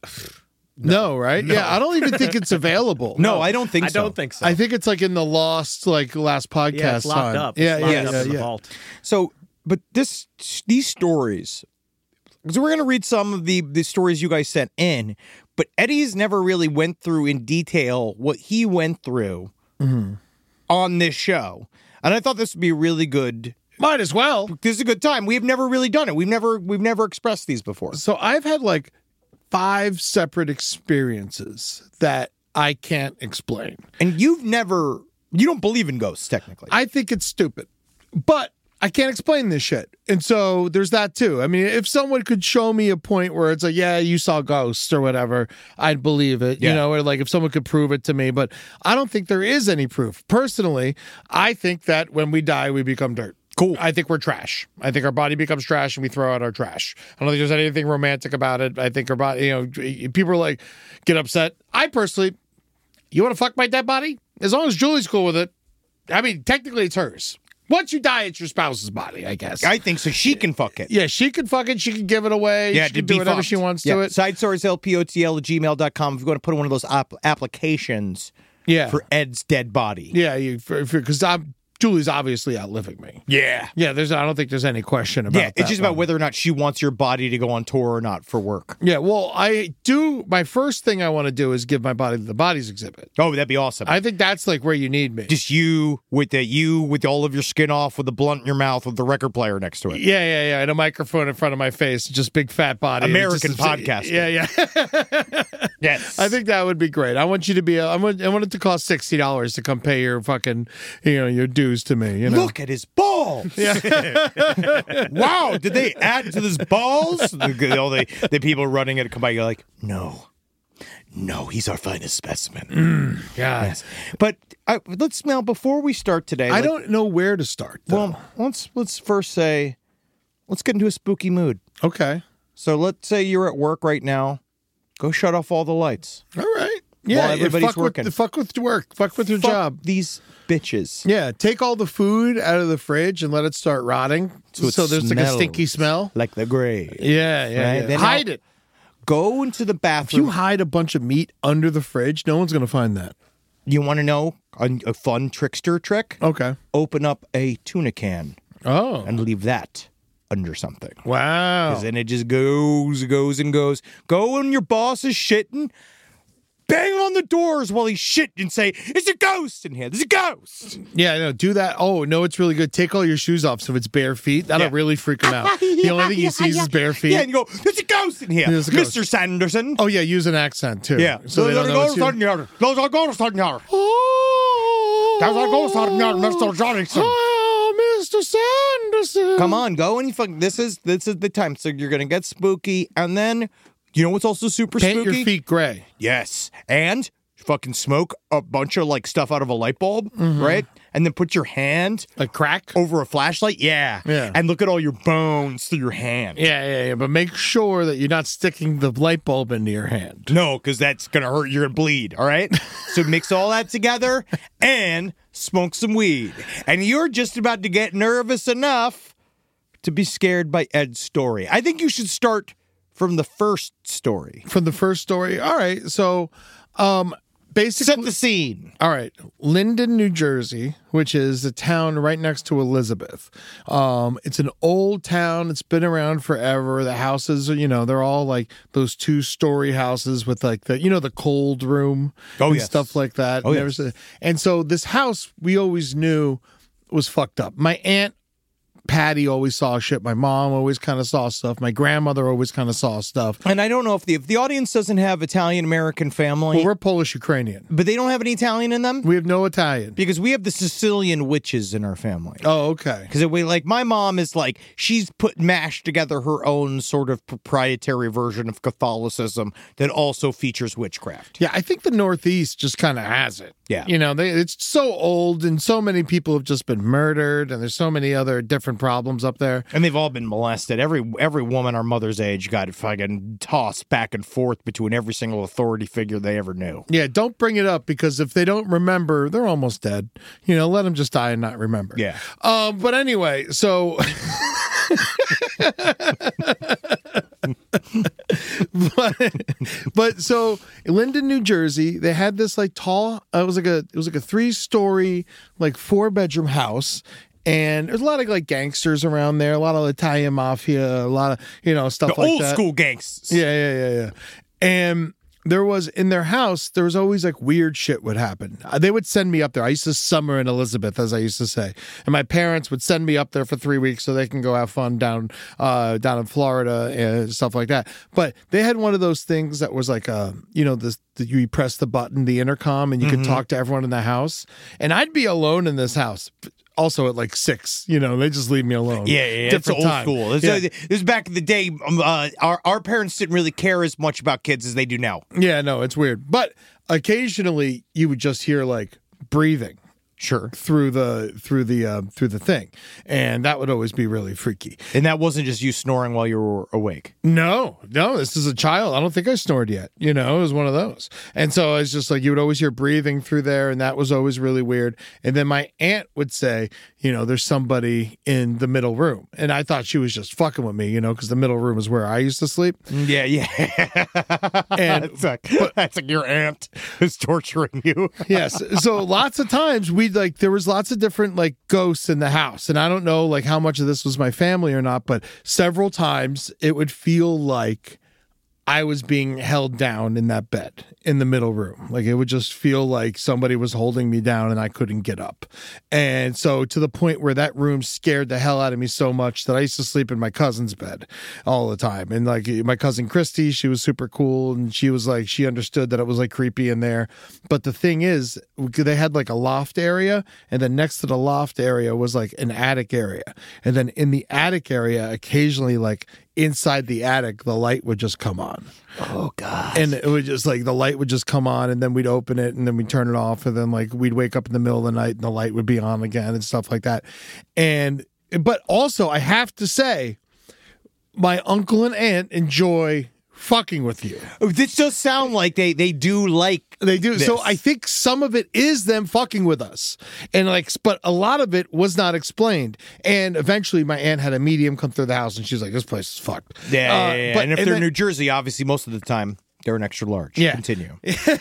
[SPEAKER 3] No, right? Yeah, I don't even think it's available.
[SPEAKER 4] No, I don't think
[SPEAKER 2] I
[SPEAKER 4] so.
[SPEAKER 2] don't think so.
[SPEAKER 3] I think it's like in the lost, like last podcast
[SPEAKER 2] yeah, it's locked
[SPEAKER 3] time.
[SPEAKER 2] up.
[SPEAKER 3] Yeah,
[SPEAKER 2] It's locked
[SPEAKER 3] yeah,
[SPEAKER 2] up
[SPEAKER 3] yeah,
[SPEAKER 2] in the
[SPEAKER 3] yeah.
[SPEAKER 2] vault.
[SPEAKER 4] So, but this these stories, because we're going to read some of the, the stories you guys sent in, but Eddie's never really went through in detail what he went through
[SPEAKER 3] Mm-hmm.
[SPEAKER 4] on this show. And I thought this would be really good.
[SPEAKER 3] Might as well.
[SPEAKER 4] This is a good time. We've never really done it. We've never we've never expressed these before.
[SPEAKER 3] So I've had like five separate experiences that I can't explain.
[SPEAKER 4] And you've never, you don't believe in ghosts, technically.
[SPEAKER 3] I think it's stupid, but I can't explain this shit. And so there's that too. I mean, if someone could show me a point where it's like, yeah, you saw ghosts or whatever, I'd believe it, you
[SPEAKER 4] Yeah.
[SPEAKER 3] know, or like if someone could prove it to me, but I don't think there is any proof. Personally, I think that when we die, we become dirt.
[SPEAKER 4] Cool.
[SPEAKER 3] I think we're trash. I think our body becomes trash and we throw out our trash. I don't think there's anything romantic about it. I think our body, you know, people are like, get upset. I personally, you want to fuck my dead body? As long as Julie's cool with it. I mean, technically it's hers. Once you die, it's your spouse's body, I guess.
[SPEAKER 4] I think so. She can fuck it.
[SPEAKER 3] yeah, she can fuck it. She can give it away.
[SPEAKER 4] Yeah,
[SPEAKER 3] she
[SPEAKER 4] to
[SPEAKER 3] can do
[SPEAKER 4] be
[SPEAKER 3] whatever
[SPEAKER 4] fucked.
[SPEAKER 3] she wants
[SPEAKER 4] yeah.
[SPEAKER 3] to it.
[SPEAKER 4] Side stories, L P O T L at gmail dot com. If you want to put in one of those app- applications
[SPEAKER 3] Yeah.
[SPEAKER 4] for Ed's dead body.
[SPEAKER 3] yeah, you because I'm Julie's obviously outliving me.
[SPEAKER 4] Yeah.
[SPEAKER 3] Yeah, there's. I don't think there's any question about.
[SPEAKER 4] Yeah, it's
[SPEAKER 3] that
[SPEAKER 4] just about
[SPEAKER 3] one.
[SPEAKER 4] whether or not she wants your body to go on tour or not for work.
[SPEAKER 3] Yeah, well, I do. My first thing I want to do is give my body to the bodies exhibit.
[SPEAKER 4] Oh, that'd be awesome.
[SPEAKER 3] I think that's like where you need me.
[SPEAKER 4] just you with the you with all of your skin off, with the blunt in your mouth, with the record player next to it.
[SPEAKER 3] Yeah, yeah, yeah. And a microphone in front of my face, just big fat body.
[SPEAKER 4] American
[SPEAKER 3] Just- just-
[SPEAKER 4] podcaster.
[SPEAKER 3] Yeah, yeah.
[SPEAKER 4] Yes,
[SPEAKER 3] I think that would be great. I want you to be. A, I want. I want it to cost sixty dollars to come pay your fucking, you know, your dues to me. You know.
[SPEAKER 4] Look at his balls. Wow, did they add to his balls? The, all the, the people running it come by, you're like, no, no, he's our finest specimen.
[SPEAKER 3] God.
[SPEAKER 4] Yes. But uh, let's now, before we start today,
[SPEAKER 3] I
[SPEAKER 4] like-
[SPEAKER 3] don't know where to start. Though.
[SPEAKER 4] Well, let's let's first say, let's get into a spooky mood.
[SPEAKER 3] okay.
[SPEAKER 4] So let's say you're at work right now. Go shut off all the lights.
[SPEAKER 3] All right. Yeah.
[SPEAKER 4] While everybody's
[SPEAKER 3] fuck
[SPEAKER 4] working.
[SPEAKER 3] With, fuck with your work. Fuck with your
[SPEAKER 4] Fuck
[SPEAKER 3] job.
[SPEAKER 4] these bitches.
[SPEAKER 3] Yeah. Take all the food out of the fridge and let it start rotting.
[SPEAKER 4] So
[SPEAKER 3] So,
[SPEAKER 4] it
[SPEAKER 3] there's like a
[SPEAKER 4] smells.
[SPEAKER 3] stinky smell.
[SPEAKER 4] Like the grave.
[SPEAKER 3] Yeah. Yeah.
[SPEAKER 4] Right?
[SPEAKER 3] yeah.
[SPEAKER 4] Then
[SPEAKER 3] Hide
[SPEAKER 4] now-
[SPEAKER 3] it.
[SPEAKER 4] Go into the
[SPEAKER 3] If
[SPEAKER 4] bathroom.
[SPEAKER 3] you hide a bunch of meat under the fridge, no one's going to find that.
[SPEAKER 4] You want to know a, a fun trickster trick?
[SPEAKER 3] Okay.
[SPEAKER 4] Open up a tuna can
[SPEAKER 3] Oh.
[SPEAKER 4] and leave that under something.
[SPEAKER 3] Wow.
[SPEAKER 4] Because then it just goes, goes, and goes. Go when your boss is shitting. bang on the doors while he's shit and say, "It's a ghost in here. There's a ghost."
[SPEAKER 3] Yeah, no, do that. Oh, no, it's really good. Take all your shoes off so it's bare feet. That'll
[SPEAKER 4] Yeah.
[SPEAKER 3] really freak him out. The only thing he sees is bare feet.
[SPEAKER 4] Yeah, and you go, "There's a ghost in here,
[SPEAKER 3] There's a ghost.
[SPEAKER 4] Mister Sanderson."
[SPEAKER 3] Oh, yeah, use an accent, too.
[SPEAKER 4] Yeah.
[SPEAKER 3] So they don't know it's you.
[SPEAKER 4] Those are ghosts in here.
[SPEAKER 3] Oh,
[SPEAKER 4] There's a ghost in here, Mister Johnson.
[SPEAKER 3] Oh, Mister Sanderson.
[SPEAKER 4] Come on, go and you fucking. This is this is the time. So you're gonna get spooky, and then you know what's also super
[SPEAKER 3] Paint
[SPEAKER 4] spooky?
[SPEAKER 3] your feet gray.
[SPEAKER 4] Yes, and fucking smoke a bunch of like stuff out of a light bulb, right? And then put your hand
[SPEAKER 3] A crack?
[SPEAKER 4] over a flashlight. Yeah,
[SPEAKER 3] Yeah.
[SPEAKER 4] And look at all your bones through your hand.
[SPEAKER 3] Yeah, yeah, yeah. But make sure that you're not sticking the light bulb into your hand.
[SPEAKER 4] No, because that's gonna hurt. You're gonna bleed. All right. So mix all that together and smoke some weed, and you're just about to get nervous enough to be scared by Ed's story. I think you should start from the first story.
[SPEAKER 3] From the first story. All right. So, um, basically.
[SPEAKER 4] Set the scene.
[SPEAKER 3] All right. Linden, New Jersey, which is a town right next to Elizabeth. Um, it's an old town. It's been around forever. The houses are, you know, they're all like those two story houses with like the, you know, the cold room
[SPEAKER 4] Oh,
[SPEAKER 3] and
[SPEAKER 4] yes.
[SPEAKER 3] stuff like that.
[SPEAKER 4] Oh,
[SPEAKER 3] and,
[SPEAKER 4] yes.
[SPEAKER 3] everything. And so this house we always knew was fucked up. My aunt Patty always saw shit. My mom always kind of saw stuff. My grandmother always kind of saw stuff.
[SPEAKER 4] And I don't know if the if the audience doesn't have Italian American family,
[SPEAKER 3] Well, we're Polish Ukrainian.
[SPEAKER 4] but they don't have any Italian in them
[SPEAKER 3] We have no Italian.
[SPEAKER 4] because we have the Sicilian witches in our family.
[SPEAKER 3] Oh, okay.
[SPEAKER 4] Because we like my mom is like she's put mashed together her own sort of proprietary version of Catholicism that also features witchcraft.
[SPEAKER 3] Yeah, I think the Northeast just kind of has it.
[SPEAKER 4] Yeah.
[SPEAKER 3] You know, they, it's so old and so many people have just been murdered and there's so many other different problems up there.
[SPEAKER 4] And they've all been molested. Every every woman our mother's age got fucking tossed back and forth between every single authority figure they ever knew.
[SPEAKER 3] Yeah, don't bring it up because if they don't remember, they're almost dead. You know, let them just die and not remember.
[SPEAKER 4] Yeah.
[SPEAKER 3] Um, but anyway, so but, but so Linden, New Jersey, they had this like tall. Uh, it was like a it was like a three story, like four bedroom house. And there's a lot of like gangsters around there, a lot of Italian mafia, a lot of, you know, stuff
[SPEAKER 4] The
[SPEAKER 3] like
[SPEAKER 4] old
[SPEAKER 3] that.
[SPEAKER 4] school gangsters.
[SPEAKER 3] Yeah, yeah, yeah, yeah. And there was in their house, there was always like weird shit would happen. Uh, They would send me up there. I used to summer in Elizabeth, as I used to say, and my parents would send me up there for three weeks so they can go have fun down, uh, down in Florida and stuff like that. But they had one of those things that was like, uh, you know, this that you press the button, the intercom, and you could talk to everyone in the house. And I'd be alone in this house. Also at like six, you know, they just leave me alone.
[SPEAKER 4] Yeah, yeah, yeah. It's
[SPEAKER 3] Different
[SPEAKER 4] old
[SPEAKER 3] time.
[SPEAKER 4] school. This,
[SPEAKER 3] Yeah.
[SPEAKER 4] uh, this is back in the day. Um, uh, our our parents didn't really care as much about kids as they do now.
[SPEAKER 3] Yeah, no, it's weird. But occasionally you would just hear like breathing
[SPEAKER 4] Sure.
[SPEAKER 3] through the through the uh, through the thing, and that would always be really freaky.
[SPEAKER 4] And that wasn't just you snoring while you were awake.
[SPEAKER 3] No, no, this is a child. I don't think I snored yet. You know, it was one of those. And so it's just like you would always hear breathing through there, and that was always really weird. And then my aunt would say, you know, there's somebody in the middle room, and I thought she was just fucking with me, you know, because the middle room is where I used to sleep.
[SPEAKER 4] Yeah, yeah.
[SPEAKER 3] And
[SPEAKER 4] that's, like, that's like your aunt is torturing you.
[SPEAKER 3] Yes. So lots of times we'd like, there was lots of different like ghosts in the house. And I don't know like how much of this was my family or not, but several times it would feel like I was being held down in that bed in the middle room. Like it would just feel like somebody was holding me down and I couldn't get up. And so to the point where that room scared the hell out of me so much that I used to sleep in my cousin's bed all the time. And like my cousin Christy, she was super cool. And she was like, she understood that it was like creepy in there. But the thing is, they had like a loft area. And then next to the loft area was like an attic area. And then in the attic area, occasionally like inside the attic, the light would just come on.
[SPEAKER 4] Oh, God.
[SPEAKER 3] And it would just like the light would just come on and then we'd open it and then we'd turn it off. And then like we'd wake up in the middle of the night and the light would be on again and stuff like that. And, but also I have to say, my uncle and aunt enjoy fucking with you.
[SPEAKER 4] This does sound like they, they do like
[SPEAKER 3] They do.
[SPEAKER 4] this.
[SPEAKER 3] So I think some of it is them fucking with us. And like, but a lot of it was not explained. And eventually my aunt had a medium come through the house and she's like, this place is fucked.
[SPEAKER 4] Yeah,
[SPEAKER 3] Uh,
[SPEAKER 4] yeah, yeah.
[SPEAKER 3] but-
[SPEAKER 4] and if
[SPEAKER 3] and
[SPEAKER 4] they're
[SPEAKER 3] then-
[SPEAKER 4] New Jersey, obviously most of the time they're an extra large.
[SPEAKER 3] Yeah.
[SPEAKER 4] Continue.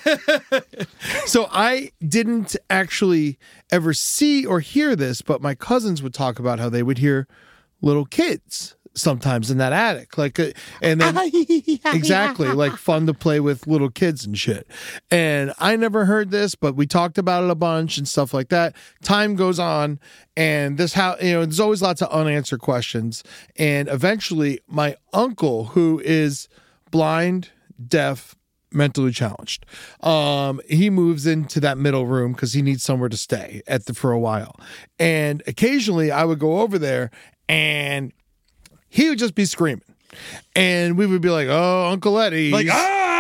[SPEAKER 3] So I didn't actually ever see or hear this, but my cousins would talk about how they would hear little kids sometimes in that attic. Like, uh, and then exactly like fun to play with little kids and shit. And I never heard this, but we talked about it a bunch and stuff like that. Time goes on, and this how you know there's always lots of unanswered questions. And eventually, my uncle, who is blind, deaf, mentally challenged, um he moves into that middle room because he needs somewhere to stay at the for a while. And occasionally I would go over there and he would just be screaming, and we would be like, oh, Uncle Eddie,
[SPEAKER 4] Like,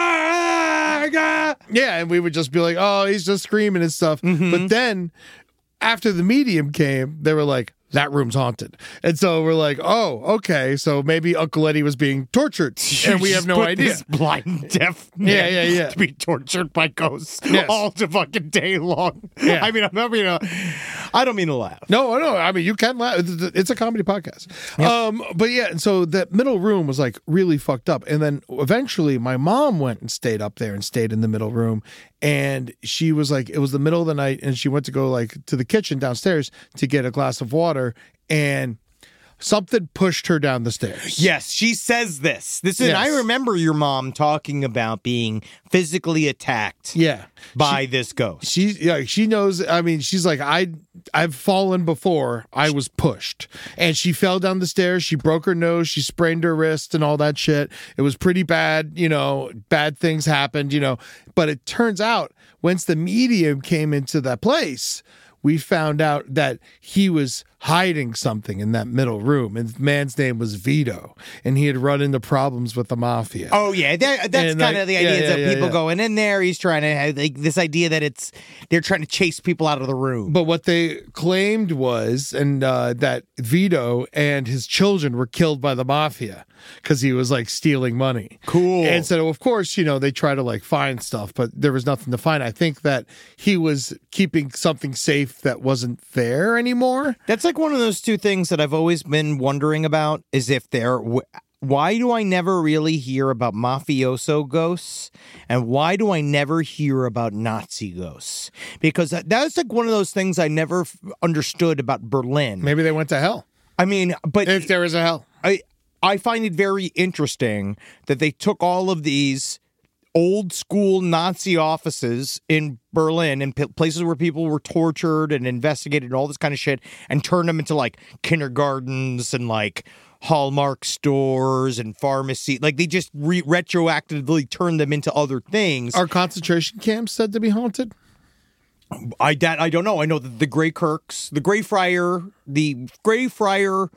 [SPEAKER 4] ah, ah.
[SPEAKER 3] yeah, and we would just be like, oh, he's just screaming and stuff. But then after the medium came, they were like, that room's haunted. And so we're like, oh, okay, so maybe Uncle Eddie was being tortured, and we have no
[SPEAKER 4] Put
[SPEAKER 3] idea.
[SPEAKER 4] this blind, deaf man
[SPEAKER 3] Yeah, yeah, yeah.
[SPEAKER 4] to be tortured by ghosts
[SPEAKER 3] Yes.
[SPEAKER 4] all the fucking day long.
[SPEAKER 3] Yeah.
[SPEAKER 4] I mean, I'm not mean to, I don't mean to laugh.
[SPEAKER 3] No, no. I mean, you can laugh. It's- It's a comedy podcast. Um, but yeah, and so that middle room was like really fucked up. And then eventually my mom went and stayed up there and stayed in the middle room. And she was like, it was the middle of the night, and she went to go like to the kitchen downstairs to get a glass of water, and something pushed her down the stairs.
[SPEAKER 4] Yes, she says this. This is,
[SPEAKER 3] Yes.
[SPEAKER 4] I remember your mom talking about being physically attacked
[SPEAKER 3] Yeah.
[SPEAKER 4] by this ghost.
[SPEAKER 3] She yeah, she knows. I mean, she's like, I I've fallen before. I was pushed, and she fell down the stairs. She broke her nose. She sprained her wrist and all that shit. It was pretty bad. You know, bad things happened. You know, but it turns out once the medium came into that place, we found out that he was hiding something in that middle room, and the man's name was Vito, and he had run into problems with the mafia.
[SPEAKER 4] Oh yeah, that, that's
[SPEAKER 3] And,
[SPEAKER 4] kind
[SPEAKER 3] like,
[SPEAKER 4] of the
[SPEAKER 3] yeah,
[SPEAKER 4] idea
[SPEAKER 3] yeah,
[SPEAKER 4] that
[SPEAKER 3] yeah,
[SPEAKER 4] people
[SPEAKER 3] yeah.
[SPEAKER 4] going in there. He's trying to have like this idea that it's they're trying to chase people out of the room.
[SPEAKER 3] But what they claimed was, and uh, that Vito and his children were killed by the mafia because he was like stealing money.
[SPEAKER 4] Cool.
[SPEAKER 3] And so, of course, you know, they try to like find stuff, but there was nothing to find. I think that he was keeping something safe that wasn't there anymore.
[SPEAKER 4] That's like one of those two things that I've always been wondering about is if they're. W- why do I never really hear about mafioso ghosts? And why do I never hear about Nazi ghosts? Because that, that's like one of those things I never f- understood about Berlin.
[SPEAKER 3] Maybe they went to hell.
[SPEAKER 4] I mean, but
[SPEAKER 3] If there is a hell.
[SPEAKER 4] I I find it very interesting that they took all of these old school Nazi offices in Berlin and p- places where people were tortured and investigated and all this kind of shit and turned them into like kindergartens and like Hallmark stores and pharmacy. Like they just re- retroactively turned them into other things.
[SPEAKER 3] Are concentration camps said to be haunted?
[SPEAKER 4] I that I don't know. I know that the Grey Kirks, the Greyfriar, the Greyfriar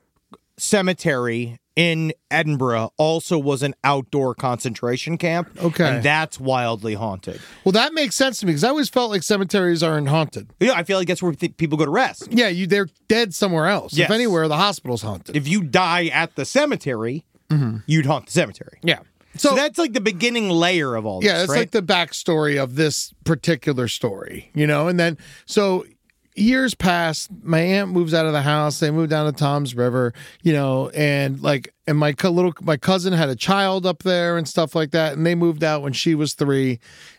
[SPEAKER 4] Cemetery in Edinburgh also was an outdoor concentration camp.
[SPEAKER 3] Okay.
[SPEAKER 4] And that's wildly haunted.
[SPEAKER 3] Well, that makes sense to me because I always felt like cemeteries aren't haunted.
[SPEAKER 4] Yeah, I feel like that's where th- people go to rest.
[SPEAKER 3] Yeah, you they're dead somewhere else.
[SPEAKER 4] Yes.
[SPEAKER 3] If anywhere, the hospital's haunted.
[SPEAKER 4] If you die at the cemetery, you'd haunt the cemetery.
[SPEAKER 3] yeah.
[SPEAKER 4] So, that's like the beginning layer of all
[SPEAKER 3] Yeah,
[SPEAKER 4] this,
[SPEAKER 3] it's
[SPEAKER 4] right?
[SPEAKER 3] like the backstory of this particular story, you know? And then, so years pass, my aunt moves out of the house, they move down to Tom's River, you know, and like, and my co- little, my cousin had a child up there and stuff like that, and they moved out when she was three.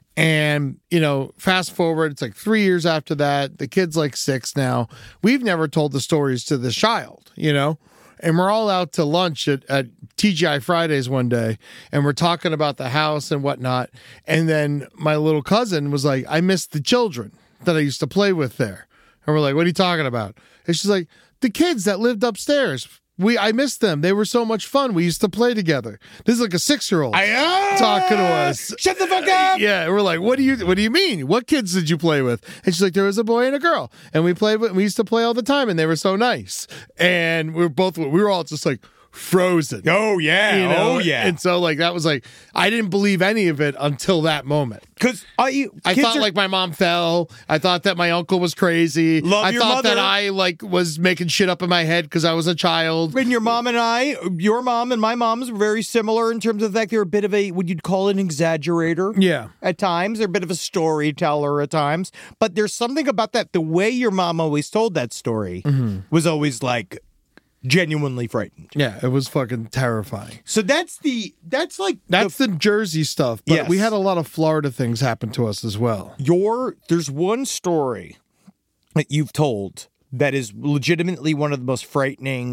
[SPEAKER 3] And, you know, fast forward, it's like three years after that, the kid's like six now. We've never told the stories to the child, you know? And we're all out to lunch at, at T G I Fridays one day, and we're talking about the house and whatnot. And then my little cousin was like, I miss the children that I used to play with there. And we're like, what are you talking about? And she's like, the kids that lived upstairs. We I miss them. They were so much fun. We used to play together. This is like a six-year-old talking to us.
[SPEAKER 4] Shut the fuck up!
[SPEAKER 3] Yeah, we're like, what do you what do you mean? What kids did you play with? And she's like, there was a boy and a girl, and we played with. We used to play all the time, and they were so nice. And we were both we were all just like frozen.
[SPEAKER 4] Oh, yeah.
[SPEAKER 3] You know?
[SPEAKER 4] Oh, yeah.
[SPEAKER 3] And so like that was like I didn't believe any of it until that moment.
[SPEAKER 4] Because I,
[SPEAKER 3] I thought like my mom fell. I thought that my uncle was crazy.
[SPEAKER 4] Love
[SPEAKER 3] I
[SPEAKER 4] your
[SPEAKER 3] thought that
[SPEAKER 4] mother.
[SPEAKER 3] I like was making shit up in my head because I was a child.
[SPEAKER 4] And your mom and I, your mom and my mom's were very similar in terms of the fact they're a bit of a, what you'd call an exaggerator.
[SPEAKER 3] Yeah.
[SPEAKER 4] At times. They're a bit of a storyteller at times. But there's something about that. The way your mom always told that story was always like genuinely frightened.
[SPEAKER 3] Yeah, it was fucking terrifying.
[SPEAKER 4] So that's the, that's like
[SPEAKER 3] That's
[SPEAKER 4] the,
[SPEAKER 3] the Jersey stuff, but
[SPEAKER 4] Yes.
[SPEAKER 3] we had a lot of Florida things happen to us as well.
[SPEAKER 4] your, there's one story that you've told that is legitimately one of the most frightening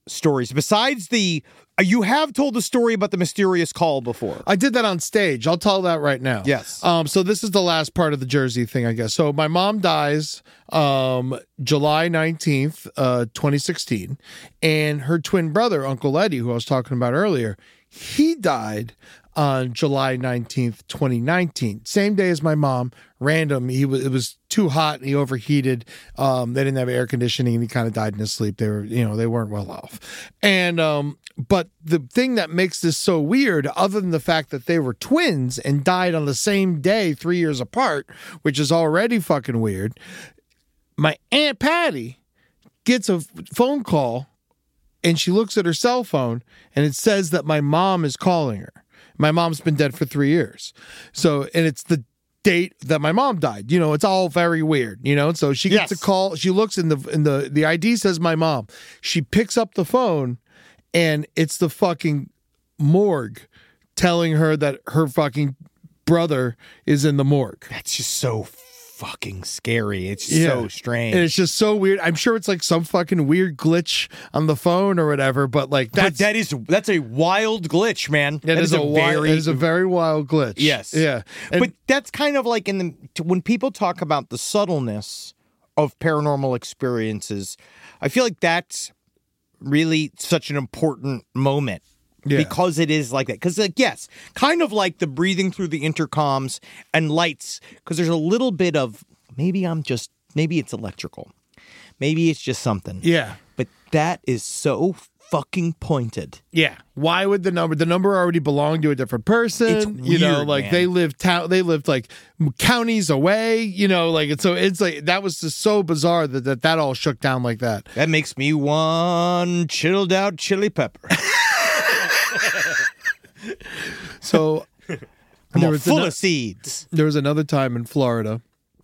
[SPEAKER 4] stories besides the. Uh, you have told the story about the mysterious call before.
[SPEAKER 3] I did that on stage. I'll tell that right now.
[SPEAKER 4] Yes.
[SPEAKER 3] Um. So this is the last part of the Jersey thing, I guess. So my mom dies um July nineteenth, uh, twenty sixteen, and her twin brother, Uncle Eddie, who I was talking about earlier, he died on July nineteenth, twenty nineteen. Same day as my mom. Random. He was. It was too hot. And he overheated. Um. They didn't have air conditioning, and he kind of died in his sleep. They were, you know, they weren't well off. And um. But the thing that makes this so weird, other than the fact that they were twins and died on the same day, three years apart, which is already fucking weird. My Aunt Patty gets a phone call, and she looks at her cell phone, and it says that my mom is calling her. My mom's been dead for three years. So, and it's the date that my mom died. You know, it's all very weird, you know? So she gets
[SPEAKER 4] Yes.
[SPEAKER 3] a call. She looks in the, in the, the I D says my mom. She picks up the phone, and it's the fucking morgue telling her that her fucking brother is in the morgue.
[SPEAKER 4] That's just so fucking scary. It's
[SPEAKER 3] Yeah.
[SPEAKER 4] so strange.
[SPEAKER 3] And it's just so weird. I'm sure it's like some fucking weird glitch on the phone or whatever, but like that's
[SPEAKER 4] but that is that's a wild glitch, man.
[SPEAKER 3] that is, a, wild,
[SPEAKER 4] very
[SPEAKER 3] it is a very wild glitch.
[SPEAKER 4] yes,
[SPEAKER 3] Yeah. And
[SPEAKER 4] but that's kind of like in the t- when people talk about the subtleness of paranormal experiences, I feel like that's really such an important moment.
[SPEAKER 3] Yeah.
[SPEAKER 4] Because it is like that. Because, like, yes, kind of like the breathing through the intercoms and lights, because there's a little bit of maybe I'm just, maybe it's electrical. Maybe it's just something.
[SPEAKER 3] yeah.
[SPEAKER 4] But that is so fucking pointed.
[SPEAKER 3] Yeah. Why would the number the number already belong to a different person?
[SPEAKER 4] It's
[SPEAKER 3] you know,
[SPEAKER 4] weird,
[SPEAKER 3] like
[SPEAKER 4] man.
[SPEAKER 3] they lived town they lived like counties away, you know, like it's so it's like that was just so bizarre that that, that all shook down like that.
[SPEAKER 4] That makes me one chilled out chili pepper.
[SPEAKER 3] So
[SPEAKER 4] I'm
[SPEAKER 3] there
[SPEAKER 4] all
[SPEAKER 3] was
[SPEAKER 4] full
[SPEAKER 3] ano-
[SPEAKER 4] of seeds.
[SPEAKER 3] there was another time in Florida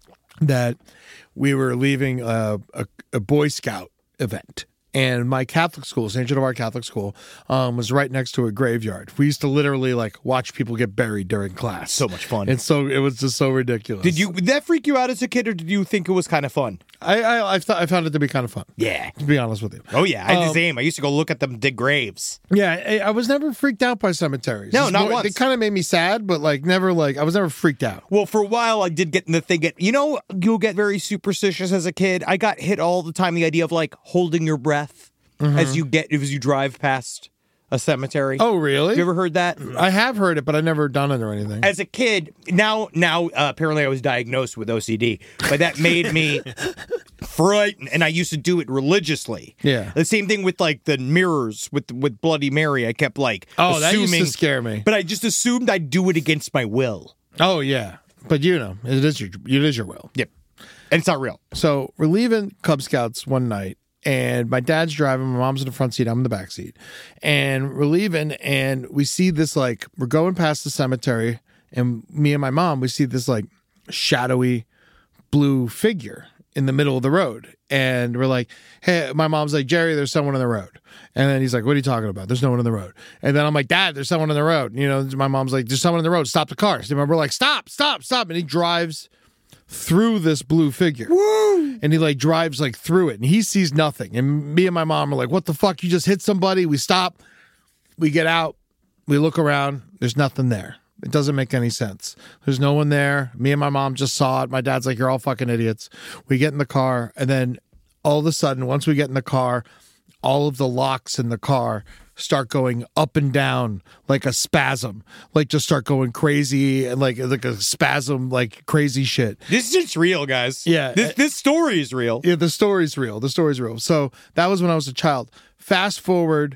[SPEAKER 3] that we were leaving a, a, a Boy Scout event. And my Catholic school, Saint Genevieve Catholic School, um, was right next to a graveyard. We used to literally like watch people get buried during class.
[SPEAKER 4] So much fun.
[SPEAKER 3] And so it was just so ridiculous.
[SPEAKER 4] Did you did that freak you out as a kid, or did you think it was kind of fun?
[SPEAKER 3] I I I, th- I found it to be kind of fun.
[SPEAKER 4] Yeah.
[SPEAKER 3] To be honest with you.
[SPEAKER 4] Oh yeah, I did the
[SPEAKER 3] Um,
[SPEAKER 4] same. I used to go look at them dig graves.
[SPEAKER 3] Yeah, I, I was never freaked out by cemeteries.
[SPEAKER 4] No,
[SPEAKER 3] It's
[SPEAKER 4] not
[SPEAKER 3] more-
[SPEAKER 4] once.
[SPEAKER 3] They kind of made me sad, but like never like I was never freaked out.
[SPEAKER 4] Well, for a while, I did get in the thing. Get you know, you'll get very superstitious as a kid. I got hit all the time. The idea of like holding your breath as you get as you drive past a cemetery.
[SPEAKER 3] Oh, really?
[SPEAKER 4] Have you ever heard that?
[SPEAKER 3] I have heard it, but I never done it or anything.
[SPEAKER 4] As a kid, now now uh, apparently I was diagnosed with O C D, but that made me frightened, and I used to do it religiously.
[SPEAKER 3] Yeah.
[SPEAKER 4] The same thing with like the mirrors with with Bloody Mary. I kept like
[SPEAKER 3] Oh, that
[SPEAKER 4] assuming,
[SPEAKER 3] used to scare me.
[SPEAKER 4] but I just assumed I'd do it against my will.
[SPEAKER 3] Oh yeah, but you know it is your it is your will.
[SPEAKER 4] Yep, and it's not real.
[SPEAKER 3] So we're leaving Cub Scouts one night, and my dad's driving, my mom's in the front seat, I'm in the back seat, and we're leaving, and we see this like we're going past the cemetery, and me and my mom we see this like shadowy blue figure in the middle of the road, and we're like, hey, my mom's like, Jerry, there's someone on the road. And then he's like, what are you talking about? There's no one on the road. And then I'm like, Dad, there's someone on the road. You know, my mom's like, there's someone on the road. Stop the car. So we're like, stop, stop, stop. And he drives through this blue figure. Woo! And he like drives like through it, and he sees nothing. And me and my mom are like, what the fuck? You just hit somebody. We stop. We get out. We look around. There's nothing there. It doesn't make any sense. There's no one there. Me and my mom just saw it. My dad's like, you're all fucking idiots. We get in the car, and then all of a sudden, once we get in the car, all of the locks in the car start going up and down like a spasm, like just start going crazy and like like a spasm, like crazy shit.
[SPEAKER 4] This is just real, guys.
[SPEAKER 3] Yeah.
[SPEAKER 4] This this story is real.
[SPEAKER 3] Yeah, the story's real. The story's real. So that was when I was a child. Fast forward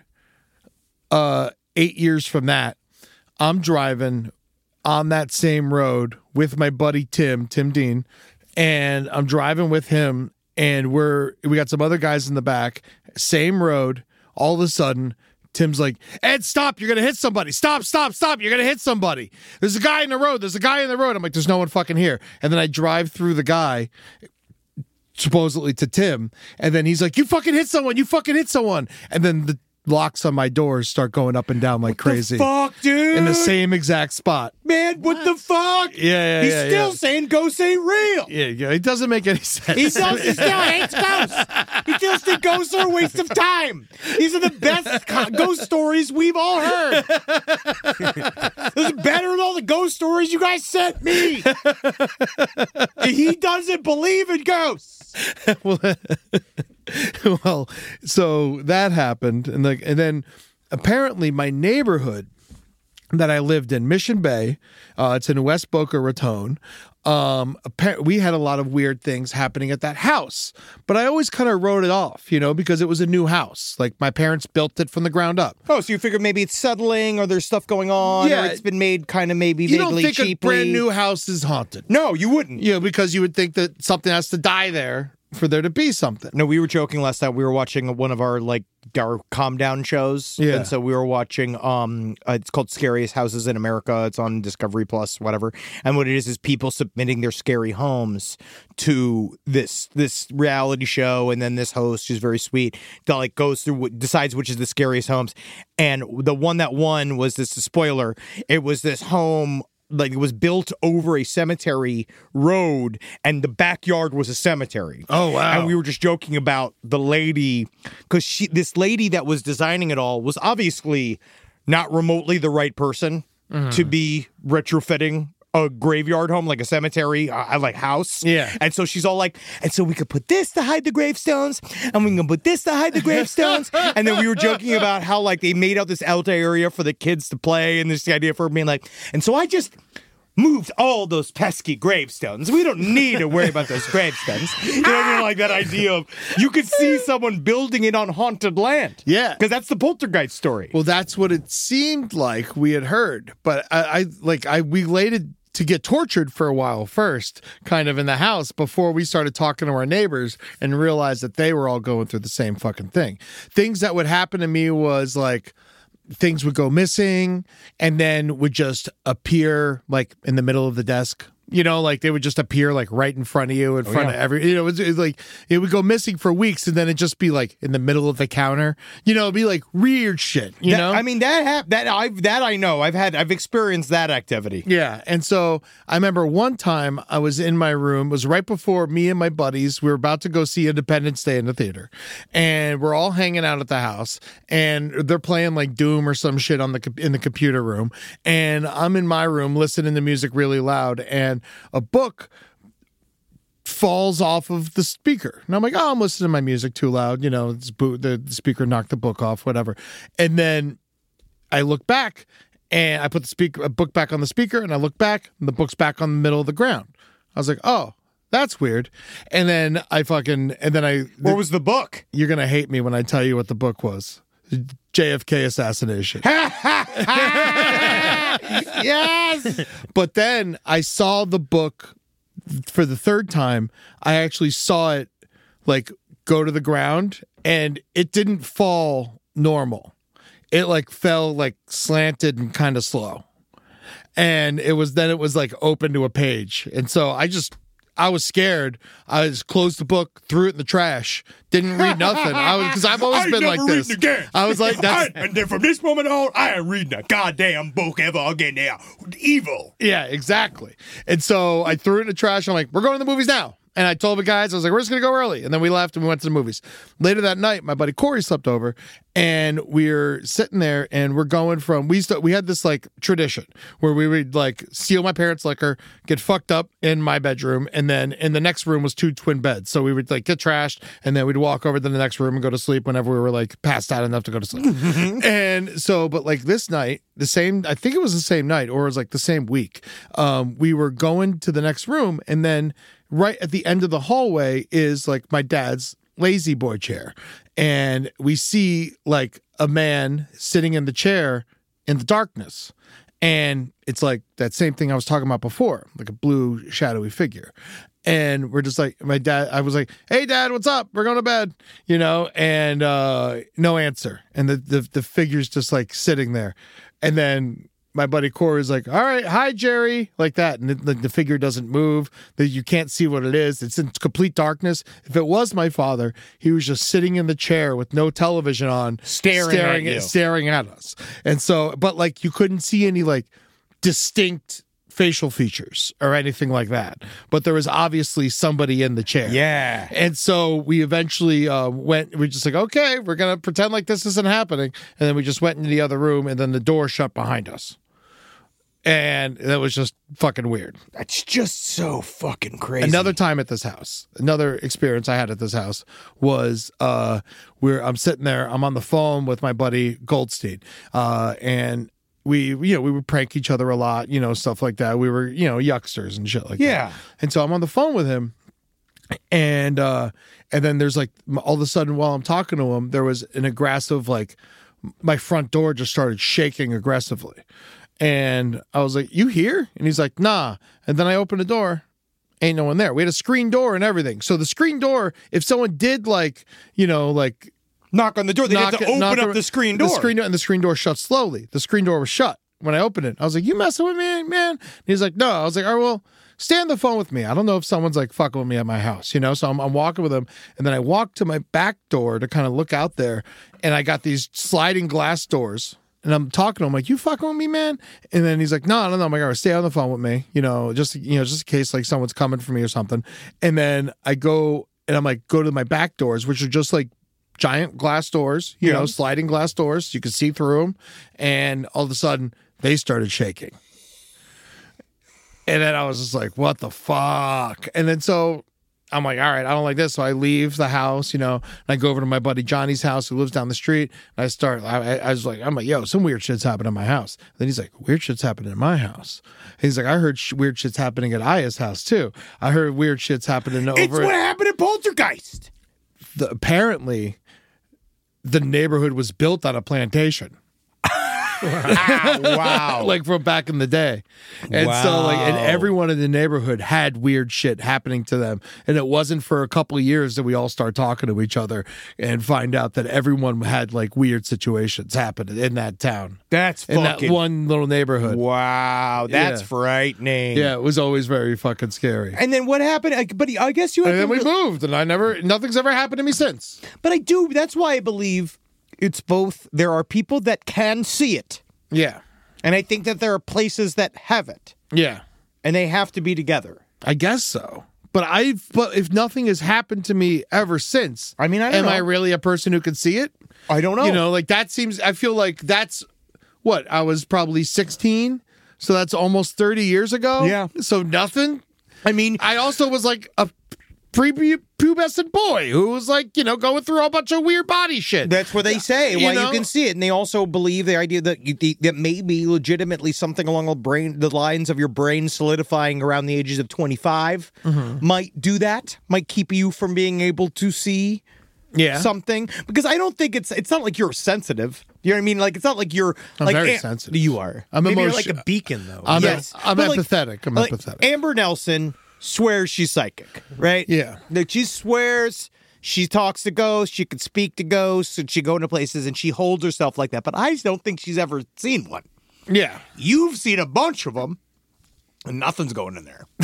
[SPEAKER 3] uh, eight years from that, I'm driving on that same road with my buddy Tim, Tim Dean, and I'm driving with him, and we're we got some other guys in the back, same road. All of a sudden, Tim's like, Ed, stop, you're gonna hit somebody. Stop, stop, stop, you're gonna hit somebody. There's a guy in the road, there's a guy in the road. I'm like, there's no one fucking here. And then I drive through the guy, supposedly to Tim, and then he's like, you fucking hit someone, you fucking hit someone. And then the locks on my doors start going up and down like crazy.
[SPEAKER 4] Fuck, dude.
[SPEAKER 3] In the same exact spot.
[SPEAKER 4] Man, what, what the fuck?
[SPEAKER 3] Yeah, yeah,
[SPEAKER 4] He's
[SPEAKER 3] yeah,
[SPEAKER 4] still
[SPEAKER 3] yeah.
[SPEAKER 4] saying ghosts ain't real.
[SPEAKER 3] Yeah, yeah, it doesn't make any sense.
[SPEAKER 4] He, does, he still hates ghosts. He feels that ghosts are a waste of time. These are the best co- ghost stories we've all heard. This is better than all the ghost stories you guys sent me. He doesn't believe in ghosts.
[SPEAKER 3] well, well, so that happened, and like, and then apparently my neighborhood that I lived in, Mission Bay, uh, it's in West Boca Raton. Um, appar- we had a lot of weird things happening at that house, but I always kind of wrote it off, you know, because it was a new house. Like my parents built it from the ground up.
[SPEAKER 4] Oh, so you figure maybe it's settling, or there's stuff going on,
[SPEAKER 3] Yeah.
[SPEAKER 4] or it's been made kind of maybe
[SPEAKER 3] You don't
[SPEAKER 4] vaguely
[SPEAKER 3] think
[SPEAKER 4] cheaply.
[SPEAKER 3] a brand new house is haunted?
[SPEAKER 4] No, you wouldn't.
[SPEAKER 3] You know, because you would think that something has to die there for there to be something.
[SPEAKER 4] No, we were joking last night. We were watching one of our like our calm down shows,
[SPEAKER 3] Yeah.
[SPEAKER 4] and so we were watching. Um, uh, it's called Scariest Houses in America. It's on Discovery Plus, whatever. And what it is is people submitting their scary homes to this this reality show, and then this host, who's very sweet, that like goes through, decides which is the scariest homes. And the one that won was this spoiler. It was this home. Like it was built over a cemetery road, and the backyard was a cemetery.
[SPEAKER 3] Oh, wow.
[SPEAKER 4] And we were just joking about the lady, because she, this lady that was designing it all was obviously not remotely the right person
[SPEAKER 3] Mm-hmm.
[SPEAKER 4] to be retrofitting a graveyard home, like a cemetery, uh, like house.
[SPEAKER 3] Yeah.
[SPEAKER 4] And so she's all like, and so we could put this to hide the gravestones, and we can put this to hide the gravestones. And then we were joking about how like they made out this out area for the kids to play, and this idea for being like, and so I just moved all those pesky gravestones. We don't need to worry about those gravestones. You know what I mean? Like that idea of you could see someone building it on haunted land.
[SPEAKER 3] Yeah.
[SPEAKER 4] Because that's the poltergeist story.
[SPEAKER 3] Well, that's what it seemed like we had heard, but I, I like I we waited to get tortured for a while first, kind of in the house, before we started talking to our neighbors and realized that they were all going through the same fucking thing. Things that would happen to me was like things would go missing and then would just appear like in the middle of the desk. You know, like they would just appear like right in front of you, in front
[SPEAKER 4] yeah.
[SPEAKER 3] of every, you know, it was, it was like it would go missing for weeks and then it'd just be like in the middle of the counter. You know, it'd be like weird shit, you
[SPEAKER 4] That-
[SPEAKER 3] know?
[SPEAKER 4] I mean, that hap- that I that I know. I've had I've experienced that activity.
[SPEAKER 3] Yeah. And so I remember one time I was in my room, it was right before me and my buddies, we were about to go see Independence Day in the theater. And we're all hanging out at the house and they're playing like Doom or some shit on the co- in the computer room. And I'm in my room listening to music really loud and a book falls off of the speaker. And I'm like, oh, I'm listening to my music too loud. You know, it's bo- the, the speaker knocked the book off, whatever. And then I look back and I put the speaker, a book back on the speaker and I look back and the book's back on the middle of the ground. I was like, oh, that's weird. And then I fucking, and then I,
[SPEAKER 4] What was the book?
[SPEAKER 3] you're going to hate me when I tell you what the book was. J F K assassination.
[SPEAKER 4] Yes.
[SPEAKER 3] But then I saw the book for the third time. I actually saw it like go to the ground and it didn't fall normal. It like fell like slanted and kind of slow. And it was then it was like open to a page. And so I just I was scared. I just closed the book, threw it in the trash, didn't read nothing. I was because I've always
[SPEAKER 4] I
[SPEAKER 3] been
[SPEAKER 4] never
[SPEAKER 3] like this.
[SPEAKER 4] reading again.
[SPEAKER 3] I was like, that's
[SPEAKER 4] I- and then from this moment on, I ain't reading a goddamn book ever again. Now, evil.
[SPEAKER 3] yeah, exactly. And so I threw it in the trash. I'm like, we're going to the movies now. And I told the guys, I was like, we're just going to go early. And then we left and we went to the movies. Later that night, my buddy Corey slept over and we're sitting there and we're going from, we used to, we had this like tradition where we would like steal my parents' liquor, get fucked up in my bedroom. And then in the next room was two twin beds. So we would like get trashed and then we'd walk over to the next room and go to sleep whenever we were like passed out enough to go to sleep. And so, but like this night, the same, I think it was the same night or it was like the same week. Um, we were going to the next room and then right at the end of the hallway is like my dad's lazy boy chair. And we see like a man sitting in the chair in the darkness. And it's like that same thing I was talking about before, like a blue shadowy figure. And we're just like, my dad, I was like, hey dad, what's up? We're going to bed, you know, and uh, no answer. And the, the, the figure's just like sitting there. And then my buddy Corey is like, all right, hi, Jerry, like that. And the, the figure doesn't move, that you can't see what it is. It's in complete darkness. If it was my father, he was just sitting in the chair with no television on,
[SPEAKER 4] Staring
[SPEAKER 3] staring
[SPEAKER 4] at you.
[SPEAKER 3] staring at us. And so, but like you couldn't see any like distinct facial features or anything like that. But there was obviously somebody in the chair.
[SPEAKER 4] Yeah.
[SPEAKER 3] And so we eventually uh, went, we're just like, okay, we're going to pretend like this isn't happening. And then we just went into the other room and then the door shut behind us. And that was just fucking weird.
[SPEAKER 4] That's just so fucking crazy.
[SPEAKER 3] Another time at this house, another experience I had at this house was uh, we're I'm sitting there, I'm on the phone with my buddy Goldstein, uh, and we, you know, we would prank each other a lot, you know, stuff like that. We were, you know, yucksters and shit like
[SPEAKER 4] Yeah.
[SPEAKER 3] that. And so I'm on the phone with him, and uh, and then there's like all of a sudden while I'm talking to him, there was an aggressive like my front door just started shaking aggressively, and I was like, "You here?" And he's like, "Nah." And then I opened the door. Ain't no one there. We had a screen door and everything. So the screen door, if someone did like, you know, like
[SPEAKER 4] knock on the door, they
[SPEAKER 3] knock
[SPEAKER 4] have to
[SPEAKER 3] it-
[SPEAKER 4] open
[SPEAKER 3] knock
[SPEAKER 4] up
[SPEAKER 3] it-
[SPEAKER 4] the screen door.
[SPEAKER 3] The screen door and the screen door shut slowly. The screen door was shut when I opened it. I was like, "You messing with me, man?" And he's like, "No." I was like, "All right, well, stay on the phone with me. I don't know if someone's like fucking with me at my house, you know?" So I'm, I'm walking with him, and then I walk to my back door to kind of look out there, and I got these sliding glass doors. And I'm talking to him like, "You fucking with me, man?" And then he's like, "No, I don't know." I'm like, "All right, stay on the phone with me, you know, just you know, just in case like someone's coming for me or something." And then I go and I'm like, go to my back doors, which are just like giant glass doors, you
[SPEAKER 4] Yeah.
[SPEAKER 3] know, sliding glass doors. You can see through them. And all of a sudden, they started shaking. And then I was just like, "What the fuck?" And then so I'm like, "All right, I don't like this." So I leave the house, you know, and I go over to my buddy Johnny's house who lives down the street. And I start, I, I was like, I'm like, "Yo, some weird shit's happening in my house." Then he's like, "Weird shit's happening in my house." And he's like, "I heard sh- weird shit's happening at Aya's house too. I heard weird shit's happening over
[SPEAKER 4] It's what
[SPEAKER 3] at
[SPEAKER 4] happened at Poltergeist.
[SPEAKER 3] the, apparently the neighborhood was built on a plantation."
[SPEAKER 4] Ah, wow.
[SPEAKER 3] Like from back in the day. And so like and
[SPEAKER 4] Wow.
[SPEAKER 3] everyone in the neighborhood had weird shit happening to them. And it wasn't for a couple of years that we all start talking to each other and find out that everyone had like weird situations happen in that town.
[SPEAKER 4] That's
[SPEAKER 3] In
[SPEAKER 4] fucking
[SPEAKER 3] that one little neighborhood.
[SPEAKER 4] wow. That's
[SPEAKER 3] Yeah.
[SPEAKER 4] frightening.
[SPEAKER 3] Yeah, it was always very fucking scary.
[SPEAKER 4] And then what happened? I- But I guess you have
[SPEAKER 3] And then
[SPEAKER 4] to
[SPEAKER 3] we
[SPEAKER 4] real-
[SPEAKER 3] moved and I never nothing's ever happened to me since.
[SPEAKER 4] But I do. That's why I believe it's both. There are people that can see it,
[SPEAKER 3] Yeah.
[SPEAKER 4] and I think that there are places that have it,
[SPEAKER 3] Yeah.
[SPEAKER 4] and they have to be together.
[SPEAKER 3] I guess so. But I but if nothing has happened to me ever since,
[SPEAKER 4] I mean, I don't
[SPEAKER 3] am
[SPEAKER 4] know.
[SPEAKER 3] I really a person who can see it?
[SPEAKER 4] I don't know.
[SPEAKER 3] You know, like that seems I feel like that's what, I was probably sixteen, so that's almost thirty years ago.
[SPEAKER 4] Yeah.
[SPEAKER 3] So nothing.
[SPEAKER 4] I mean,
[SPEAKER 3] I also was like a prepubescent boy who was like, you know, going through a bunch of weird body shit.
[SPEAKER 4] that's what they say.
[SPEAKER 3] You
[SPEAKER 4] Why
[SPEAKER 3] know?
[SPEAKER 4] you can see it, and they also believe the idea that you, the, that maybe legitimately something along the brain, the lines of your brain solidifying around the ages of twenty-five,
[SPEAKER 3] Mm-hmm.
[SPEAKER 4] might do that. Might keep you from being able to see
[SPEAKER 3] yeah.
[SPEAKER 4] something, because I don't think it's it's not like you're sensitive. You know what I mean? Like it's not like you're
[SPEAKER 3] I'm
[SPEAKER 4] like
[SPEAKER 3] very
[SPEAKER 4] Am-
[SPEAKER 3] sensitive.
[SPEAKER 4] You are.
[SPEAKER 3] I'm
[SPEAKER 2] Maybe you're
[SPEAKER 3] emotional.
[SPEAKER 2] like a beacon, though.
[SPEAKER 3] I'm,
[SPEAKER 4] Yes.
[SPEAKER 3] I'm
[SPEAKER 4] But, like-
[SPEAKER 3] empathetic. I'm
[SPEAKER 4] like,
[SPEAKER 3] empathetic.
[SPEAKER 4] Amber Nelson swears she's psychic, right?
[SPEAKER 3] Yeah.
[SPEAKER 4] Like she swears she talks to ghosts, she can speak to ghosts, and she go into places and she holds herself like that. But I don't think she's ever seen one.
[SPEAKER 3] yeah.
[SPEAKER 4] You've seen a bunch of them, and nothing's going in there.